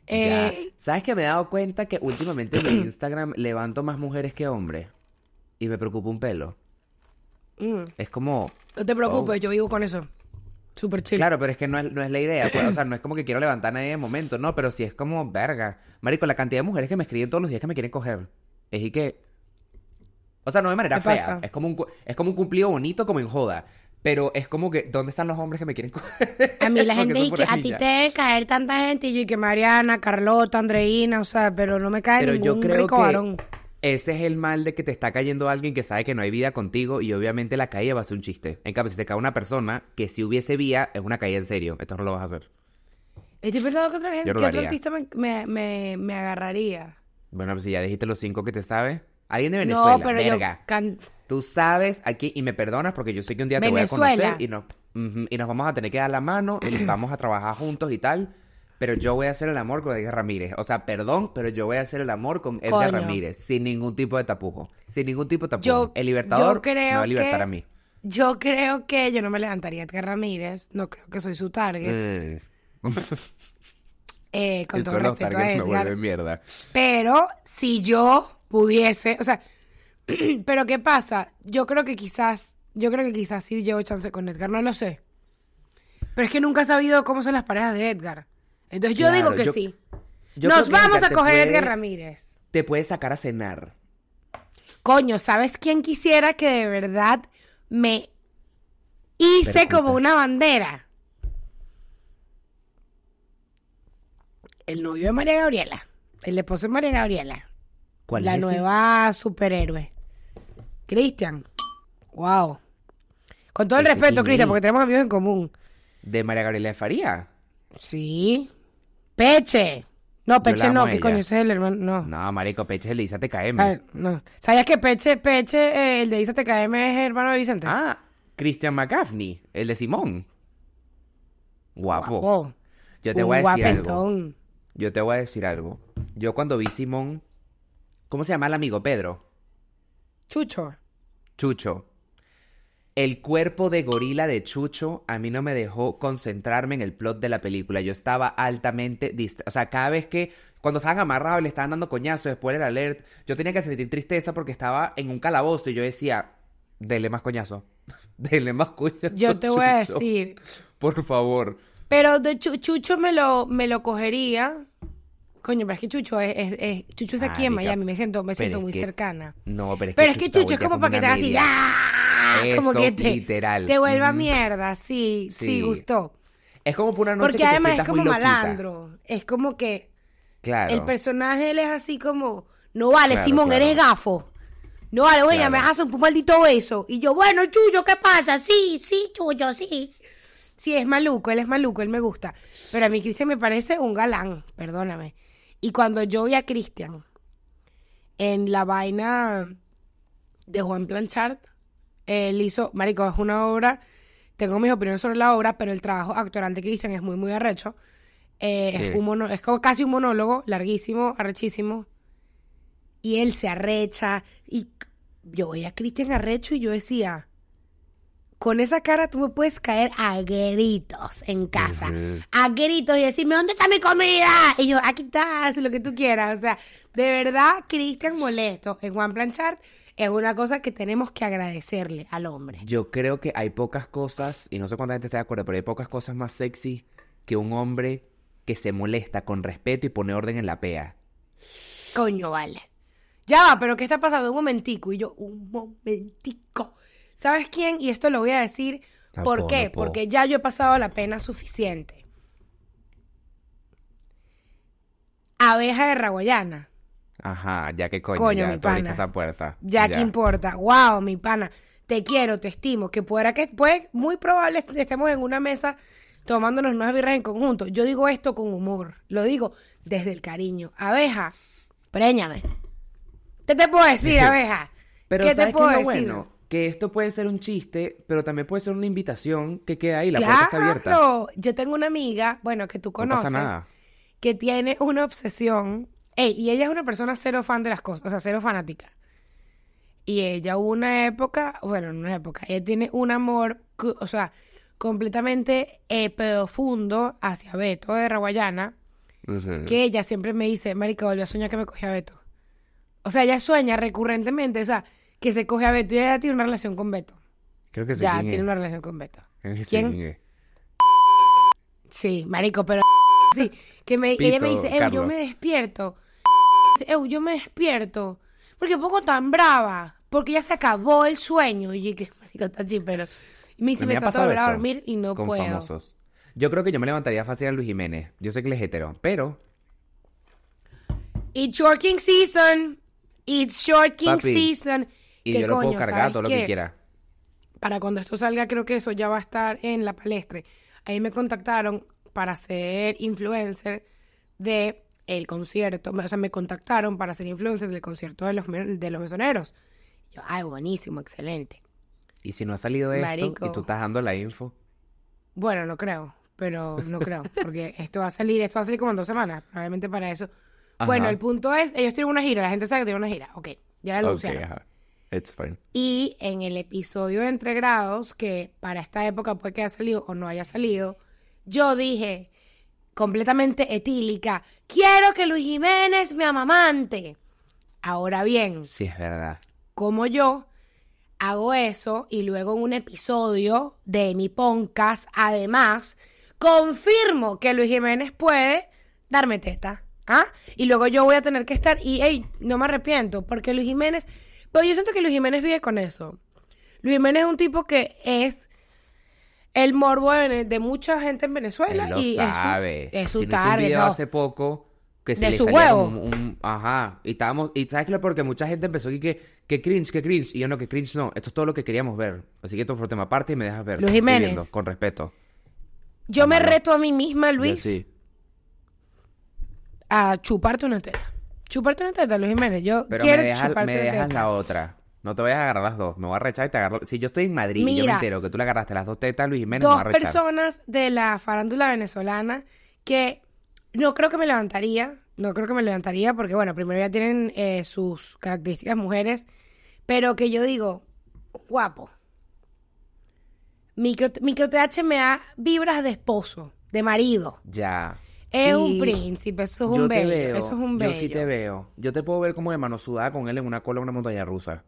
Ya. Eh, ¿Sabes que me he dado cuenta que últimamente en mi Instagram levanto más mujeres que hombres? Y me preocupa un pelo. mm, Es como, no te oh, preocupes, yo vivo con eso. Súper chill. claro, pero es que no es, no es la idea, pues. O sea, no es como que quiero levantar a nadie de momento, no, pero sí es como, verga. Marico, la cantidad de mujeres que me escriben todos los días que me quieren coger. Es y que, o sea, no de manera ¿Qué fea. pasa? Es como un, cu- es como un cumplido bonito, como en joda. Pero es como que, ¿dónde están los hombres que me quieren coger? A mí la Porque gente son dice que puras a ti niñas. te debe caer tanta gente y yo y que Mariana, Carlota, Andreina, o sea, pero no me cae Pero yo ningún creo rico que varón. ese es el mal de que te está cayendo alguien que sabe que no hay vida contigo y obviamente la caída va a ser un chiste. En cambio, si te cae una persona que si hubiese vida, es una caída en serio. Esto no lo vas a hacer. Estoy pensando que otra gente, Yo no que lo otro haría. artista me, me, me, me agarraría. Bueno, pues si ya dijiste los cinco que te sabes. Alguien de No, Venezuela, pero yo verga. can... Tú sabes aquí, y me perdonas porque yo sé que un día te voy a conocer Venezuela. y nos, ujú, y nos vamos a tener que dar la mano y vamos a trabajar juntos y tal. Pero yo voy a hacer el amor con Edgar Ramírez. O sea, perdón, pero yo voy a hacer el amor con Edgar Coño. Ramírez. Sin ningún tipo de tapujo. Sin ningún tipo de tapujo. Yo, El yo Libertador me va a creo libertar a que... mí. Yo creo que yo no me levantaría a Edgar Ramírez. No creo que soy su target. Mm. Eh, con Y todo todos los respeto a targets me Edgar. vuelven mierda. Pero si yo pudiese... O sea, pero ¿qué pasa? Yo creo que quizás... Yo creo que quizás sí llevo chance con Edgar. No lo sé. Pero es que nunca he sabido cómo son las parejas de Edgar. Entonces yo digo Claro, que yo, sí. yo Nos creo que vamos Edgar a te coger a Edgar puede, Ramírez. te puede sacar a cenar. Coño, ¿sabes quién quisiera que de verdad me hice Percuta. como una bandera? El novio de María Gabriela. El esposo de María Gabriela. ¿Cuál La es ese? nueva superhéroe. Cristian. Wow. Con todo el ¿Ese respeto, quién Cristian, es? porque tenemos amigos en común. ¿De María Gabriela de Faría? Sí. Peche. No, Yo la Peche amo no, a que ella. coño, ese es el hermano. No. No, marico, Peche es el de Isa T K A M. ver, no. ¿Sabías que Peche, Peche, eh, el de Isa T K M es hermano de Vicente? Ah, Christian McGaffney, el de Simón. Guapo. Guapo. Yo te Un voy a decir algo. guapetón. Yo te voy a decir algo. Yo cuando vi Simón, ¿cómo se llama el amigo? Pedro. Chucho. Chucho. El cuerpo de gorila de Chucho a mí no me dejó concentrarme en el plot de la película. Yo estaba altamente distraído. O sea, cada vez que, cuando estaban amarrados y le estaban dando coñazo, spoiler alert, yo tenía que sentir tristeza porque estaba en un calabozo y yo decía, dele más coñazo. Dele más coñazo. Yo te voy a Chucho. decir. Por favor. Pero de Chu- Chucho me lo, me lo cogería. Coño, pero es que Chucho es, es, es- Chucho es aquí en Marica, Miami. Me siento, me pero siento es muy que- cercana. No, pero es Pero que es que Chucho Chucho es está como voltea para que te hagas así. una media. ¡Ah! Como Eso, que te, literal. te vuelva Ujú. mierda. Sí, sí, Sí. gustó. Es como por una noche Porque que te además es sientas como muy loquita. malandro. Es como que Claro. el personaje él es así como, no vale, Claro, Simón, claro. eres gafo. No vale, oye, Claro. me haces un maldito beso. Y yo, bueno, Chucho, ¿qué pasa? Sí, sí, Chucho, sí. Sí, es maluco, él es maluco, él me gusta. Pero a mí Cristian me parece un galán, perdóname. Y cuando yo vi a Cristian en la vaina de Juan Planchard, él hizo, marico, es una obra, tengo mis opiniones sobre la obra, pero el trabajo actoral de Cristian es muy, muy arrecho. Eh, Sí. es, un mono- es como casi un monólogo, larguísimo, arrechísimo. Y él se arrecha. Y yo veía a Cristian arrecho y yo decía, con esa cara tú me puedes caer a gritos en casa. Ujú. A gritos y decirme, ¿dónde está mi comida? Y yo, aquí está, haz lo que tú quieras. O sea, de verdad, Cristian molesto en Juan Planchard es una cosa que tenemos que agradecerle al hombre. Yo creo que hay pocas cosas, y no sé cuánta gente está de acuerdo, pero hay pocas cosas más sexy que un hombre que se molesta con respeto y pone orden en la pea. Coño, vale. Ya va, pero ¿qué está pasando? Un momentico. Y yo, un momentico. ¿Sabes quién? Y esto lo voy a decir. No ¿Por puedo, qué? no puedo. Porque ya yo he pasado la pena suficiente. Abeja de Raguayana. Ajá, ya que coño, Coño, ya mi tú abriste pana. esa puerta. Ya, ¿qué importa? Wow, mi pana. Te quiero, te estimo. Que pueda que puede, muy probable est- estemos en una mesa tomándonos unas birras en conjunto. Yo digo esto con humor. Lo digo desde el cariño. Abeja, préñame. ¿Qué te puedo decir, abeja? Pero ¿Qué te ¿sabes qué puedo es lo decir? bueno? Que esto puede ser un chiste, pero también puede ser una invitación que queda ahí, la puerta está abierta. Claro, yo tengo una amiga, bueno, que tú No conoces, pasa nada. que tiene una obsesión. Ey, y ella es una persona cero fan de las cosas, o sea, cero fanática. Y ella hubo una época, bueno, en una época, ella tiene un amor, cu- o sea, completamente eh, profundo hacia Beto de Raguayana. No sé. que ella siempre me dice, marica, volví a soñar que me cogí a Beto. O sea, ella sueña recurrentemente, o sea, que se coge a Beto y ella tiene una relación con Beto. Creo que sé Ya, quién tiene es. una relación con Beto. Creo que sé ¿Quién? quién es. Sí, marico, pero sí, que me, ella me Pito, dice, Eu, yo Carlos. me despierto. Eu, yo me despierto. Porque pongo tan brava. Porque ya se acabó el sueño. Y yo, que marico, está pero Y me dice, A mí me me ha trato de pasado volver a eso dormir y no con puedo. famosos. Yo creo que yo me levantaría fácil a Luis Jiménez. Yo sé que él es hetero, pero... It's short king season. It's short king Papi, season. Y ¿Qué yo lo puedo coño, cargar sabes todo lo qué? que quiera. Para cuando esto salga, creo que eso ya va a estar en la palestra. Ahí me contactaron para ser influencer de el concierto. O sea, me contactaron para ser influencer del concierto de los, me- de los mesoneros. Yo, ay, buenísimo, excelente. Y si no ha salido esto Marico. y tú estás dando la info... Bueno, no creo, pero no creo, porque esto va a salir, esto va a salir como en dos semanas, probablemente para eso. Ajá. Bueno, el punto es, ellos tienen una gira, la gente sabe que tienen una gira, ok, ya la Ok, anunciaron. ajá. It's fine. Y en el episodio de Entre Grados, que para esta época puede que haya salido o no haya salido, yo dije, completamente etílica, quiero que Luis Jiménez me amamante. Ahora bien, Sí, es verdad. como yo hago eso y luego en un episodio de mi podcast, además, confirmo que Luis Jiménez puede darme teta. ¿Ah? Y luego yo voy a tener que estar y, hey, no me arrepiento, porque Luis Jiménez, pero yo siento que Luis Jiménez vive con eso. Luis Jiménez es un tipo que es el morbo de, de mucha gente en Venezuela Él lo y sabe. es su, es su Si no hizo un target, video ¿no? hace poco que se De le su salía huevo. como un, un- ajá, y estábamos, y sabes que porque mucha gente empezó aquí que, que cringe, que cringe, y yo no, que cringe no, esto es todo lo que queríamos ver, así que esto fue tema aparte y me dejas ver. Luis Estoy Jiménez. viendo, con respeto. Yo me Amalo. reto a mí misma, Yo Luis, sí. a chuparte una teta. Chuparte una teta, Luis Jiménez. Yo Pero quiero me dejas, chuparte me una dejas teta. la otra. No te voy a agarrar las dos. Me voy a rechar y te agarro. Si yo estoy en Madrid y yo me Mira, entero que tú le agarraste las dos tetas a Luis Jiménez, me voy Dos a rechar. personas de la farándula venezolana que no creo que me levantaría. No creo que me levantaría porque, bueno, primero ya tienen eh, sus características mujeres. Pero que yo digo, guapo. Micro, micro T H me da vibras de esposo, de marido. Ya. Es Sí, un príncipe, eso es yo un te bello. veo. Eso es un bello. Yo sí te veo. Yo te puedo ver como de mano sudada con él en una cola en una montaña rusa.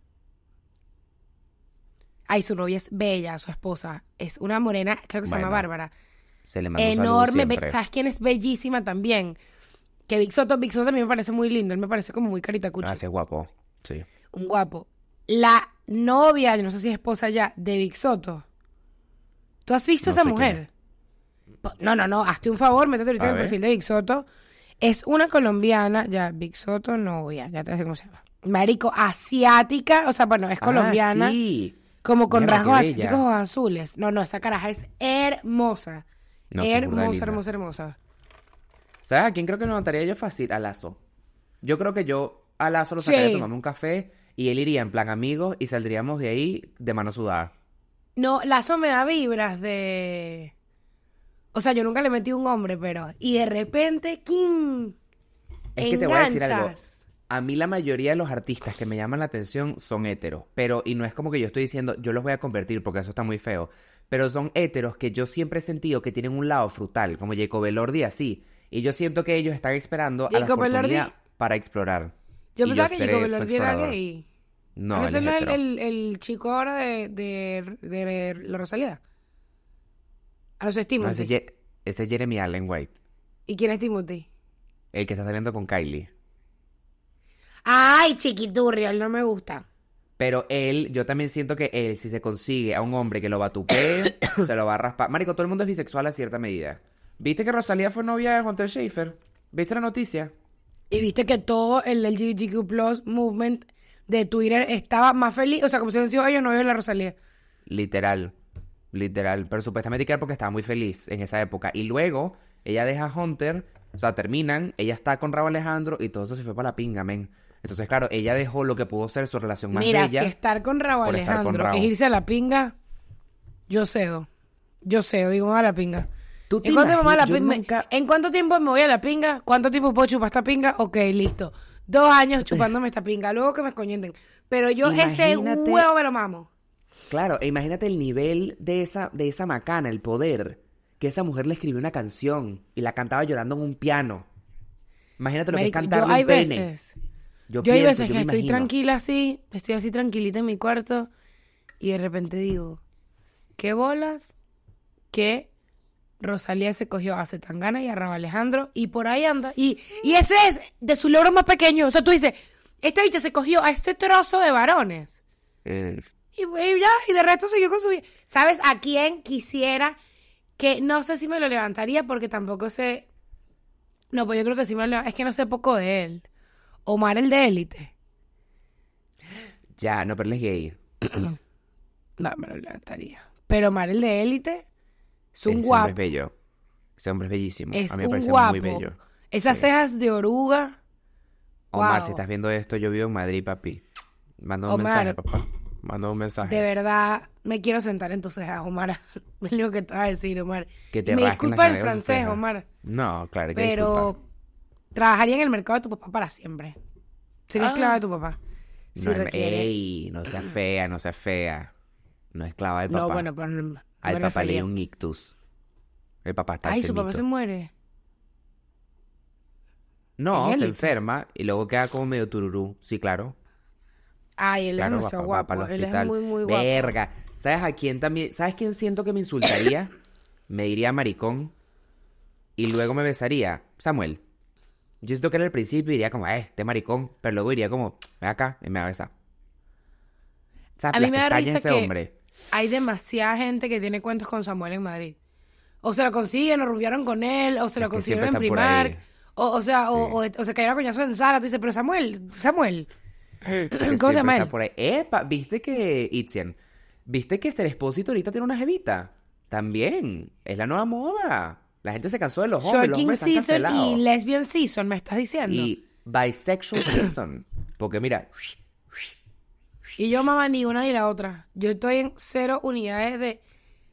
Ay, su novia es bella, su esposa. Es una morena, creo que se llama Bueno, Bárbara. Se le manda un saludo Enorme. be- siempre. ¿Sabes quién es bellísima también? Que Big Soto, Big Soto a mí me parece muy lindo. Él me parece como muy caritacucho. Ah, sí, es guapo. Sí. Un guapo. La novia, yo no sé si es esposa ya, de Big Soto. ¿Tú has visto No esa sé mujer? Po- No, no, no. Hazte un favor, métete ahorita A en el ver. perfil de Big Soto. Es una colombiana, ya, Big Soto, novia, ya te sé cómo se llama. Marico, asiática, o sea, bueno, es colombiana. Ah, sí. Como con Mierda, rasgos qué bella. asiáticos o azules. No, no, esa caraja es hermosa. No, sí, burda de hermosa, linda. hermosa, hermosa. ¿Sabes a quién creo que levantaría yo fácil? A Lazo. Yo creo que yo a Lazo lo sacaría Sí. a tomarme un café y él iría en plan amigos y saldríamos de ahí de mano sudada. No, Lazo me da vibras de... O sea, yo nunca le metí un hombre, pero... Y de repente, ¡king! Es que te voy a decir algo. Enganchas. A mí la mayoría de los artistas que me llaman la atención son héteros. Pero, y no es como que yo estoy diciendo, yo los voy a convertir porque eso está muy feo. Pero son héteros que yo siempre he sentido que tienen un lado frutal, como Jacob Elordi así. Y yo siento que ellos están esperando a la Jacob oportunidad Elordi- para explorar. Yo Y pensaba que seré- Jacob fue Elordi era explorador. gay. No, ¿No él ese es no es el, hetero. el, el chico ahora de, de, de, de la Rosalía? A los No, Timothy. ese, es Je- ese es Jeremy Allen White. ¿Y quién es Timothy? El que está saliendo con Kylie. Ay, chiquiturrio, él no me gusta. Pero él, yo también siento que él, si se consigue a un hombre que lo batuquee, se lo va a raspar. Marico, todo el mundo es bisexual a cierta medida. ¿Viste que Rosalía fue novia de Hunter Schafer? ¿Viste la noticia? Y viste que todo el L G B T Q plus movement de Twitter estaba más feliz. O sea, como si hubiesen sido ellos novios de la Rosalía. Literal. Literal. Pero supuestamente que era porque estaba muy feliz en esa época. Y luego, ella deja a Hunter, o sea, terminan, ella está con Rauw Alejandro y todo eso se fue para la pinga, men. Entonces, claro, ella dejó lo que pudo ser su relación más Mira, bella. si estar con Rauw por estar con Alejandro Rauw. es irse a la pinga, yo cedo. Yo cedo, digo, a la pinga. ¿Tú te ¿En cuánto, tiempo me voy a la imaginas? Yo pinga? nunca- ¿En cuánto tiempo me voy a la pinga? ¿Cuánto tiempo puedo chupar esta pinga? Ok, listo. Dos años chupándome esta pinga. Luego que me escoñenten. Pero yo ese Imagínate- huevo me lo mamo. Claro, e imagínate el nivel de esa, de esa macana, el poder que esa mujer le escribió una canción y la cantaba llorando en un piano. Imagínate lo que es Marico, cantarle yo hay un pene. veces, Yo yo hay pienso, veces yo que me estoy imagino. tranquila así, estoy así tranquilita en mi cuarto y de repente digo, ¿qué bolas que Rosalía se cogió a Zetangana y a Rauw Alejandro y por ahí anda? Y, y ese es de su logro más pequeño. O sea, tú dices, esta bicha se cogió a este trozo de varones. Eh, Y, y ya, y de resto siguió con su vida. ¿Sabes a quién quisiera? Que no sé si me lo levantaría porque tampoco sé... No, pues yo creo que sí me lo levantaría. Es que no sé poco de él. Omar, el de Élite. ya, no, pero él es gay. No, me lo levantaría. Pero Omar, el de Élite, es un Ese hombre es guapo. bello. Ese hombre es bellísimo. Es A mí me un parece guapo. muy bello. Esas Sí. cejas de oruga. Omar, Wow. si estás viendo esto, yo vivo en Madrid, papi. Manda un Omar, mensaje, papá. Manda un mensaje. de verdad, me quiero sentar en tus cejas, Omar. Es lo único que te vas a decir, Omar. Que te Y me rasquen las disculpa el nalgas de sus francés, cejas. Omar. No, claro, que Pero disculpa. trabajaría en el mercado de tu papá para siempre. Sería esclava Ah. de tu papá. Si No, requiere. ey, no seas fea, no seas fea. No es esclava del papá. No, bueno, pero no, no Al me papá le refería. dio un ictus. El papá está Ay, su papá se enfermito. muere. No, En se Élite. enferma y luego queda como medio tururú. Sí, claro. Ay, él es Claro, va, demasiado pa- va para guapo. el Él es hospital. muy, muy guapo. Verga. ¿Sabes a quién también? ¿Sabes quién siento que me insultaría? Me diría maricón y luego me besaría. Samuel. Yo siento que era al principio diría como, eh, este maricón. Pero luego diría como, ven acá y me va a besar. ¿Sabes? A mí Las me da pestañas de risa ese que hombre. hay demasiada gente que tiene cuentos con Samuel en Madrid. O se lo consiguen, o rubiaron con él, o se lo Es que consiguieron siempre en están por ahí. Primark. O, o sea, Sí. o, o, o se cayeron a coñazo en Zara. Tú dices, pero Samuel, Samuel, Que ¿cómo se siempre llama está él? por ahí. Epa, ¿viste que Itzien? ¿Viste que Esther Expósito ahorita tiene una jevita? También. Es la nueva moda. La gente se cansó de los hombres. Los Shorting hombres están Season y cancelados. Lesbian Season, ¿me estás diciendo? Y bisexual season. Porque mira, Y yo, mamá, ni una ni la otra. Yo estoy en cero unidades de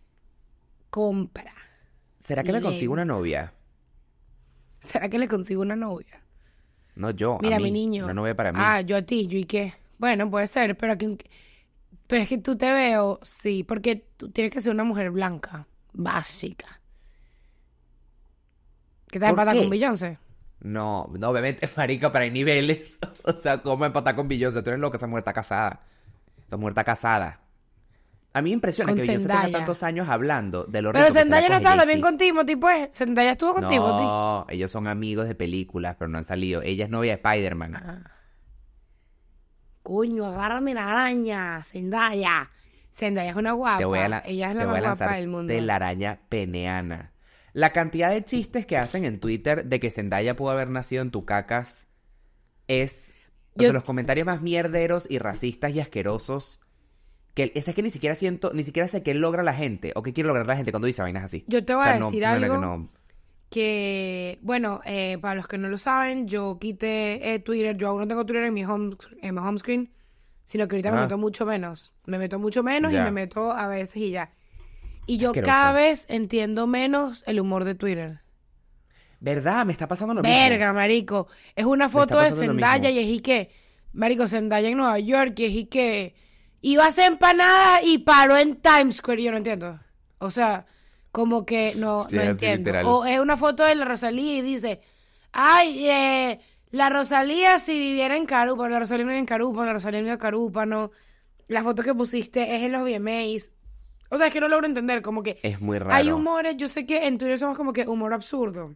compra. ¿será que me consigo una Lenta. novia? ¿Será que le consigo una novia? No, yo, a Mira, mi mí. niño. Una novia para mí. Ah, yo a ti, yo y qué. Bueno, puede ser, pero aquí, pero es que tú te veo, sí, porque tú tienes que ser una mujer blanca, básica. ¿Qué te ¿Por empata con qué? Beyoncé? No, no, obviamente, marica, pero hay niveles. O sea, ¿cómo empatar con Beyoncé? Tú eres loca, esa mujer está casada. Esa mujer está casada. A mí me impresiona Con que Beyoncé tenga Zendaya. tantos años hablando de lo Pero rico que se la Zendaya no coge estaba también Jay-Z. contigo, tipo, ¿eh? Zendaya estuvo contigo, ti. No, ellos son amigos de películas, pero no han salido. Ella es novia de Spider-Man. Ah. Coño, agárrame la araña, Zendaya. Zendaya es una guapa. Te voy a, la- Ella es te la voy más a guapa lanzar del mundo. telaraña peneana. La cantidad de chistes que hacen en Twitter de que Zendaya pudo haber nacido en tu cacas es... O Yo- sea, los comentarios más mierderos y racistas y asquerosos. Que es que ni siquiera siento, ni siquiera sé qué logra la gente o qué quiere lograr la gente cuando dice vainas así. Yo te voy O sea, a no, decir no, no, algo. no. Que, bueno, eh, para los que no lo saben, yo quité eh, Twitter. Yo aún no tengo Twitter en mi home, en mi home screen, sino que ahorita me Ajá. meto mucho menos. Me meto mucho menos y Ya. me meto a veces y ya. Y yo Asqueroso. cada vez entiendo menos el humor de Twitter. ¿Verdad? Me está pasando lo mismo. Verga, marico. Es una está foto de pasando lo Zendaya mismo. y es y que, marico, Zendaya en Nueva York y es y que iba a hacer empanada y paró en Times Square. Yo no entiendo. O sea, como que no, Sí, no así entiendo. literal. O es una foto de la Rosalía y dice, ay, eh, la Rosalía si viviera en Carúpano, la Rosalía no vive en Carúpano, la Rosalía no vive en Carúpano. La foto que pusiste es en los V M As. O sea, es que no logro entender, como que Es muy raro. hay humores, yo sé que en Twitter somos como que humor absurdo.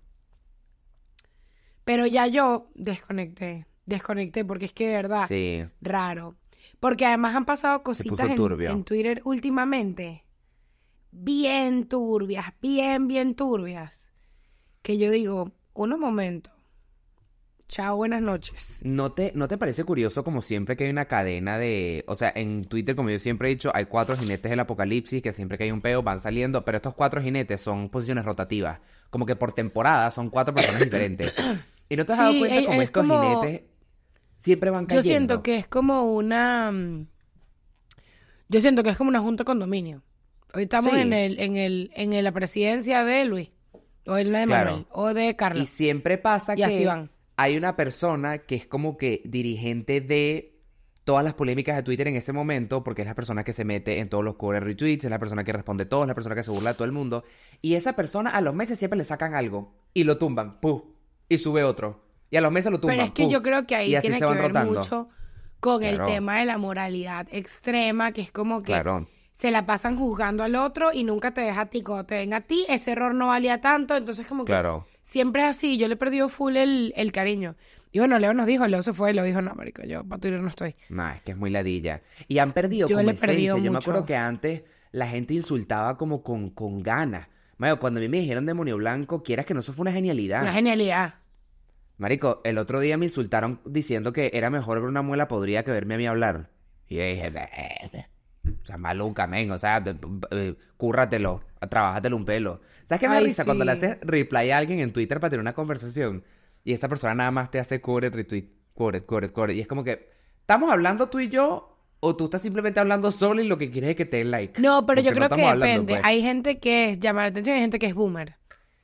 Pero ya yo desconecté, desconecté porque es que de verdad, Sí. raro. Porque además han pasado cositas puso en, turbio. en Twitter últimamente, bien turbias, bien, bien turbias, que yo digo, unos momentos, chao, buenas noches. ¿No te, ¿No te parece curioso como siempre que hay una cadena de... O sea, en Twitter, como yo siempre he dicho, hay cuatro jinetes del apocalipsis que siempre que hay un peo van saliendo, pero estos cuatro jinetes son posiciones rotativas. Como que por temporada son cuatro personas diferentes. ¿Y no te has dado Sí, cuenta es- como es estos como- jinetes siempre van Yo cayendo? siento que es como una... mm, Yo siento que es como una junta de condominio. Hoy estamos Sí. en el, en el, en la presidencia de Luis, o en la de Claro. Manuel, o de Y Carlos. siempre pasa Y que así van. hay una persona que es como que dirigente de todas las polémicas de Twitter en ese momento, porque es la persona que se mete en todos los core retweets, es la persona que responde todo, es la persona que se burla de todo el mundo. Y esa persona a los meses siempre le sacan algo y lo tumban, ¡puf! Y sube otro. Y a los meses lo tumban, Pero es que ¡puf! yo creo que Y ahí así tiene se que van ver rotando. mucho con el Claro, tema de la moralidad extrema, que es como que claro, se la pasan juzgando al otro y nunca te deja a ti. Cuando te ven a ti, ese error no valía tanto, entonces como que claro. siempre es así. Yo le he perdido full el, el cariño. Y bueno, Leo nos dijo, Leo se fue, Leo dijo, no, marico, yo para Twitter no estoy. No, es que es muy ladilla. Y han perdido Yo como le he perdido esencia. Yo me mucho. acuerdo que antes la gente insultaba como con, con ganas. Mario, cuando a mí me dijeron demonio blanco, quieras que no, eso fue una genialidad. Una genialidad. Marico, el otro día me insultaron diciendo que era mejor ver una muela podrida que verme a mí hablar. Y yo dije, "Eh, o sea, maluca, men, o sea, de- eh, cúrratelo, trabájatelo un pelo". ¿Sabes qué me da Ay, risa? Cuando le sí. haces reply a alguien en Twitter para tener una conversación y esa persona nada más te hace quoted, retweet, quoted, quoted, quoted. Y es como que, ¿estamos hablando tú y yo? ¿O tú estás simplemente hablando solo y lo que quieres es que te den like? No, pero yo Porque no creo que estamos hablando, depende. pues. Hay gente que es llamar la atención y hay gente que es boomer.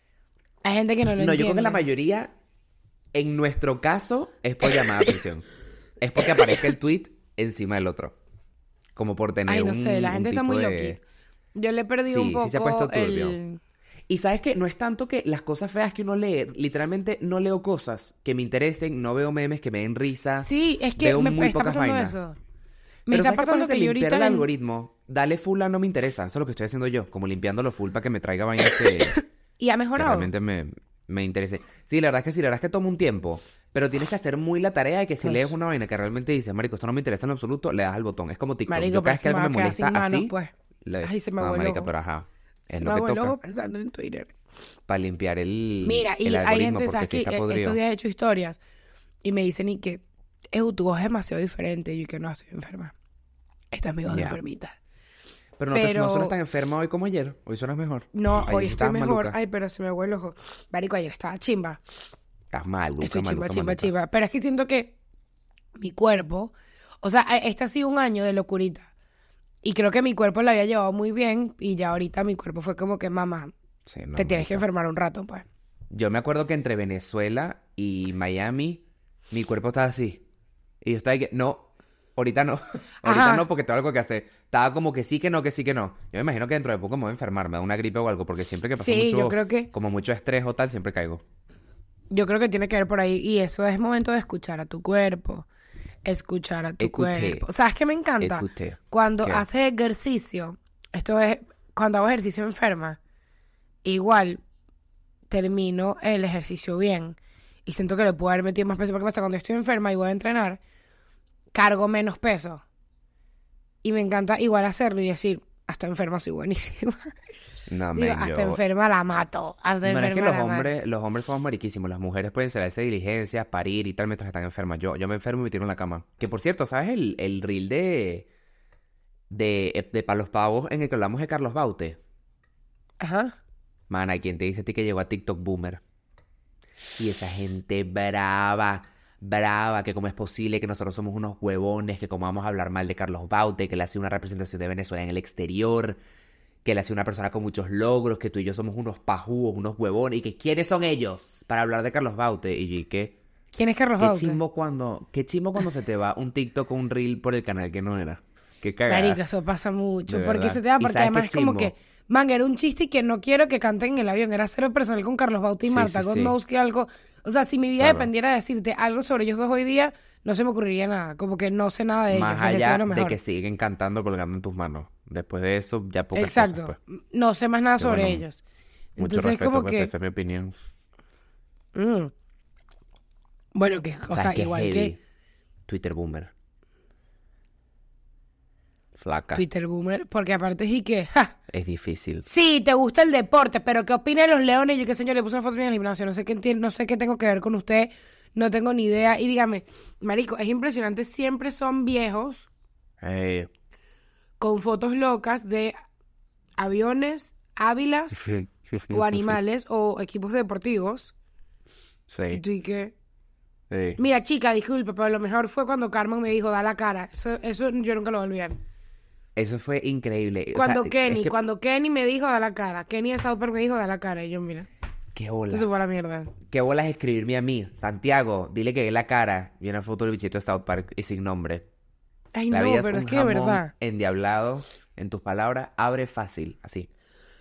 Hay gente que no lo No, yo creo que la entiende. mayoría, en nuestro caso, es por llamar la atención. Es porque aparezca el tweet encima del otro. Como por tener Ay, no un, sé, la un gente está tipo muy de... loquis. Yo le he perdido un Sí, sí se ha poco puesto turbio. el... Y sabes que no es tanto que las cosas feas que uno lee, literalmente no leo cosas que me interesen, no veo memes que me den risa, Sí, es que veo me muy está pocas pasando vainas. eso. Me Pero está ¿sabes qué puedes pasando hacer? que yo Limpiar ahorita... el en- algoritmo. Dale full a no me interesa. Eso es lo que estoy haciendo yo. Como limpiándolo full para que me traiga vainas que, Y ha que mejorado. realmente me, me interese. Sí, la verdad es que sí, la verdad es que toma un tiempo. Pero tienes que hacer muy la tarea de que si Pues, lees una vaina que realmente dices, marico, esto no me interesa en lo absoluto, le das al botón. Es como TikTok. marico, Yo pero cada es vez que que me algo voy a me quedar sin molesta manos, así, pues. le... Ay, se me Ah, hago el marica, ojo. pero ajá. Es Se me lo que hago el ojo toca pensando en Twitter. para limpiar el, Mira, el y hay algoritmo gente, porque ¿sabes sí qué? está Eh, Estos podrido. días he hecho historias y me dicen y que, "Eu, tu voz es demasiado diferente". Y yo que no, estoy enferma. Esta es mi voz de Ya. enfermita. Pero no, te, no suenas tan Pero, enferma hoy como ayer. Hoy suenas mejor. no, Ayer hoy sí estoy estabas mejor. maluca. Ay, pero se me huele el ojo. Marico, ayer estaba chimba. Estás maluca, Estoy chimba, maluca, chimba, maluca. chimba. Pero es que siento que mi cuerpo, o sea, eh, este ha sido un año de locurita. Y creo que mi cuerpo lo había llevado muy bien. Y ya ahorita mi cuerpo fue como que, mamá, Sí, no, te tienes que marica. enfermar un rato, pues. Yo me acuerdo que entre Venezuela y Miami, mi cuerpo estaba así. Y yo estaba ahí que, no, ahorita no. Ahorita Ajá. no porque tengo algo que hacer. Estaba como que sí, que no, que sí, que no. Yo me imagino que dentro de poco me voy a enfermar, me da una gripe o algo, porque siempre que paso Sí, yo mucho, creo que, como mucho estrés o tal, siempre caigo. yo creo que tiene que ver por ahí. Y eso es momento de escuchar a tu cuerpo. Escuchar a tu Écoutez, cuerpo. ¿Sabes qué me encanta? écoutez. Cuando ¿Qué? haces ejercicio, esto es, cuando hago ejercicio enferma, igual termino el ejercicio bien. Y siento que le puedo haber metido más peso. Porque pasa, cuando estoy enferma y voy a entrenar, cargo menos peso. Y me encanta igual hacerlo y decir, hasta enferma soy buenísima. No, Digo, men, hasta yo... enferma la mato. Hasta No, no, es que enferma los la mato. hombres, los hombres somos mariquísimos. Las mujeres pueden ser hacer diligencias, parir y tal mientras están enfermas. Yo, yo me enfermo y me tiro en la cama. Que por cierto, ¿sabes el, el reel de, de, de Palos Pavos en el que hablamos de Carlos Baute? Ajá. Mana, ¿quién te dice a ti que llegó a TikTok Boomer? Y esa gente brava, brava, que cómo es posible que nosotros somos unos huevones, que cómo vamos a hablar mal de Carlos Baute, que él hace una representación de Venezuela en el exterior, que él hace una persona con muchos logros, que tú y yo somos unos pajúos, unos huevones, y que ¿quiénes son ellos para hablar de Carlos Baute? Y yo, ¿qué? ¿Quién es Carlos Qué Baute? chimbo cuando, qué chimbo cuando se te va un TikTok o un reel por el canal que no era. Qué cagada. Marica, eso pasa mucho. De Porque verdad. se te va, ¿Y porque sabes además qué es como chimbo? que, man, era un chiste y que no quiero que canten en el avión. Era cero personal con Carlos Baute y Sí, Marta sí, con sí. Mouse, que algo. O sea, si mi vida Claro. dependiera de decirte algo sobre ellos dos hoy día, no se me ocurriría nada. Como que no sé nada de ellos. Más Les deseo allá lo de mejor. que siguen cantando colgando en tus manos. Después de eso, ya pocas cosas, Exacto. pues. No sé más nada Que sobre bueno, ellos. mucho Entonces es respeto, como pues, que. pero esa es mi opinión. mm, Bueno, que, o ¿Sabes sea, qué es igual heavy? que Twitter Boomer. Flaca. Twitter Boomer, porque aparte es y que, ja, Es difícil. sí, te gusta el deporte, pero ¿qué opina de los leones? Yo qué señor, le puse una foto mía en el gimnasio, no sé qué enti- no sé qué tengo que ver con usted, no tengo ni idea. Y dígame, marico, es impresionante, siempre son viejos Eh, con fotos locas de aviones, ávilas o animales o equipos deportivos. Y Sí. tú y que, Sí. mira, chica, disculpe, pero lo mejor fue cuando Carmen me dijo, da la cara. Eso, eso yo nunca lo voy a olvidar. Eso fue increíble. O Cuando sea, Kenny, es que... cuando Kenny me dijo, da la cara. Kenny de South Park me dijo, da la cara. Y yo, mira, Qué bola. eso fue a la mierda. Qué bolas escribirme a mí. Santiago, dile que dé la cara. Y una foto del bichito de South Park y sin nombre. Ay, La no, vida es pero un es que de jamón verdad. endiablado. En tus palabras, abre fácil. Así.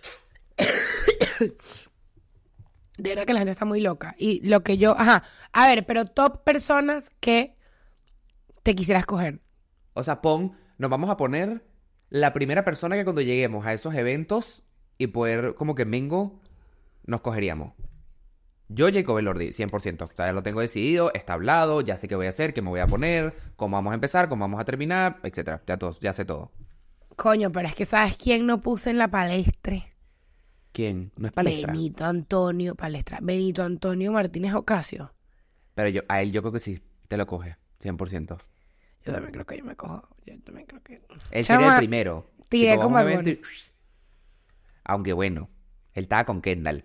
De verdad que la gente está muy loca. Y lo que yo... Ajá. A ver, pero top personas que te quisieras coger. O sea, pon, nos vamos a poner la primera persona que cuando lleguemos a esos eventos y poder, como que Mengo, nos cogeríamos. Yo, Jacob Elordi, cien por ciento. O sea, ya lo tengo decidido, está hablado, ya sé qué voy a hacer, qué me voy a poner, cómo vamos a empezar, cómo vamos a terminar, etcétera. Ya todo, ya sé todo. Coño, pero es que ¿sabes quién no puse en la palestra? ¿Quién? No es palestra. Benito Antonio, palestra. Benito Antonio Martínez Ocasio. Pero yo, a él yo creo que sí, te lo coge, cien por ciento. Yo también creo que yo me cojo. Yo también creo que... Él Chama, sería el primero. tiré Tipo, con vamos a un Bad evento y- Aunque bueno, él estaba con Kendall.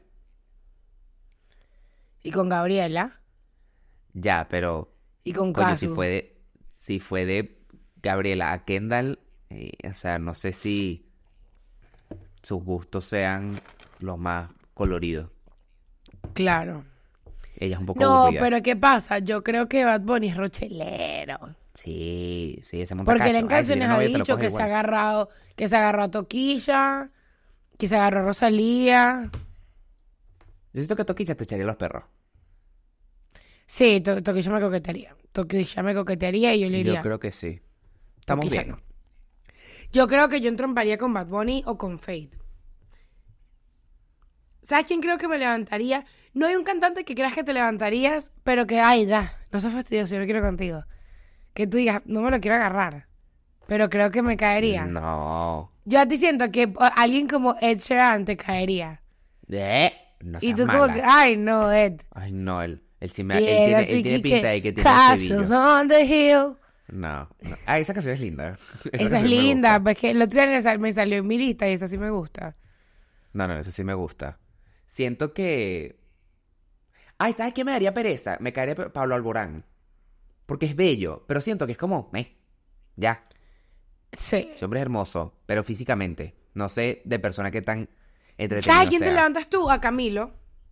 Y con Gabriela. Ya, pero... Y con Coño, si Casu. fue de... Si fue de Gabriela a Kendall... eh, o sea, no sé si... sus gustos sean los más coloridos. Claro. Ella es un poco No, aburrida. pero ¿qué pasa? Yo creo que Bad Bunny es rochelero. Sí, sí, ese monta Porque él cacho. en Ay, si canciones tienes ha novia, te lo dicho coges que se igual. ha agarrado, que se agarró a Toquilla, que se agarró a Rosalía. Yo siento que Toquicha te echaría los perros. Sí, To- Toquilla me coquetearía. Toquilla me coquetearía y yo le Yo diría. creo que sí. Estamos Toquilla bien. no. Yo creo que yo entromparía con Bad Bunny o con Fate. ¿Sabes quién creo que me levantaría? No hay un cantante que creas que te levantarías, pero que, ay, da, no seas fastidioso, yo no quiero contigo. Que tú digas, no me lo quiero agarrar, pero creo que me caería. No. Yo a ti siento que o, alguien como Ed Sheeran te caería. Eh, no Y seas tú mala. como que, ay, no, Ed. Ay, no, él, él sí me... Y Él él tiene, así él tiene que- pinta de que tiene un Castle estribillo. on the hill. No, no. Ah, esa canción es linda. Esa es canción me linda, gusta. pues que el otro día me sal- me salió en mi lista y esa sí me gusta. No, no, esa sí me gusta. Siento que... Ay, ¿sabes qué me daría pereza? Me caería Pa- Pablo Alborán. Porque es bello, pero siento que es como... Eh, ya. Sí. Ese hombre es hermoso, pero físicamente. No sé de persona que tan entretenido ¿Sabes quién te sea. levantas tú? A Camilo.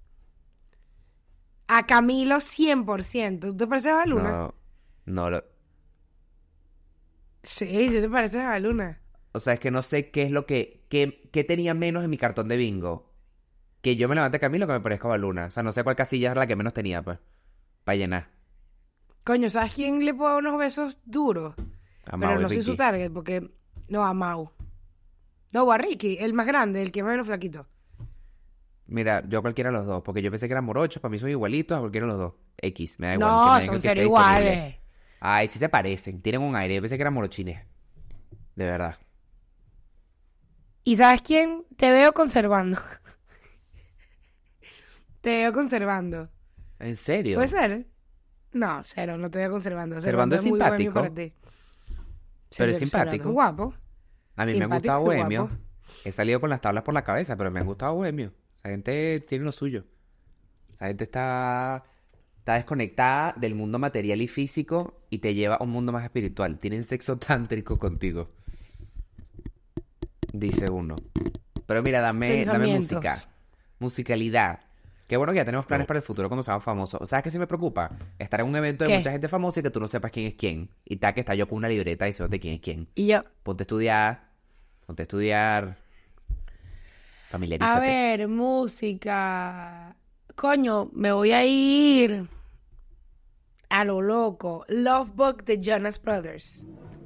A Camilo cien por ciento. ¿Tú te pareces a Baluna? No, no lo... Sí, sí te pareces a Baluna. O sea, es que no sé qué es lo que... Qué, qué tenía menos en mi cartón de bingo. Que yo me levante a Camilo que me parezca a Baluna. O sea, no sé cuál casilla era la que menos tenía, pues. Para llenar. Coño, ¿sabes quién le puedo dar unos besos duros? A Pero Mau y no soy su Ricky. target porque... No, a Mau. No, o a Ricky, el más grande, el que menos flaquito. Mira, yo a cualquiera de los dos. Porque yo pensé que eran morochos. Para mí son igualitos a cualquiera de los dos. X, me da igual. que me No, digan son que cero esté disponible. iguales. Ay, sí se parecen. Tienen un aire. Yo pensé que eran morochines. De verdad. ¿Y sabes quién? Te veo conservando. Te veo conservando. ¿En serio? ¿Puede ser? No, cero, no te veo conservando. Servando es muy bohemio simpático. para ti. Pero es Servando simpático. es guapo. A mí me ha Simpático gustado y Bohemio. guapo. He salido con las tablas por la cabeza, pero me ha gustado Bohemio. Esa gente tiene lo suyo. Esa gente está, está desconectada del mundo material y físico y te lleva a un mundo más espiritual. Tienen sexo tántrico contigo. Dice uno. Pero mira, dame, dame Pensamientos. música. Musicalidad. Qué bueno que ya tenemos planes para el futuro cuando seamos famosos. ¿Sabes qué sí me preocupa? Estar en un evento de ¿Qué? mucha gente famosa y que tú no sepas quién es quién. Y tal que está yo con una libreta diciéndote quién es quién. Y yo, Ponte a estudiar. Ponte a estudiar. a Familiarízate. ver, música. Coño, me voy a ir a lo loco. Love Book de Jonas Brothers.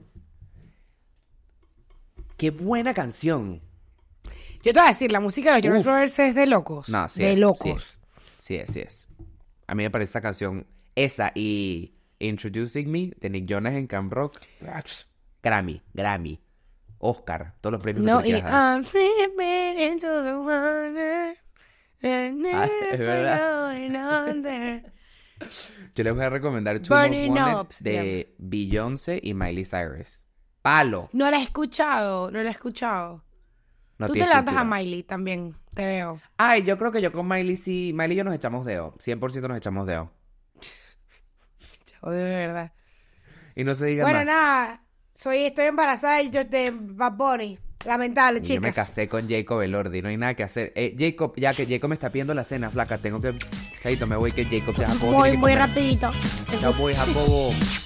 Qué buena canción. Yo te voy a decir, la música de los Jonas Uf. Brothers es de locos. No, sí de es, locos. Sí es, sí es. A mí me parece esa canción. Esa y Introducing Me de Nick Jonas en Camp Rock. Grammy, Grammy. Oscar. Todos los premios que No, tú le y quieras dar. I'm slipping into the water and Ah, es never verdad. going under. Yo les voy a recomendar Two Most Burning Wanted Up se de Beyoncé y Miley Cyrus. Palo. No la he escuchado, no la he escuchado. No Tú te tiene levantas a estructura. Miley también, te veo. Ay, yo creo que yo con Miley sí. Miley y yo nos echamos deo. cien por ciento nos echamos deo. Chao, de verdad. Y no se diga Bueno, más. nada, soy, estoy embarazada y yo de Bad Bunny. Lamentable, Y yo me chicas. casé con Jacob Elordi, no hay nada que hacer. Eh, Jacob, ya que Jacob me está pidiendo la cena, flaca, tengo que... Chaito, me voy que Jacob se Jacobo Muy, tiene que muy comer. rapidito. Chao, voy, Jacobo.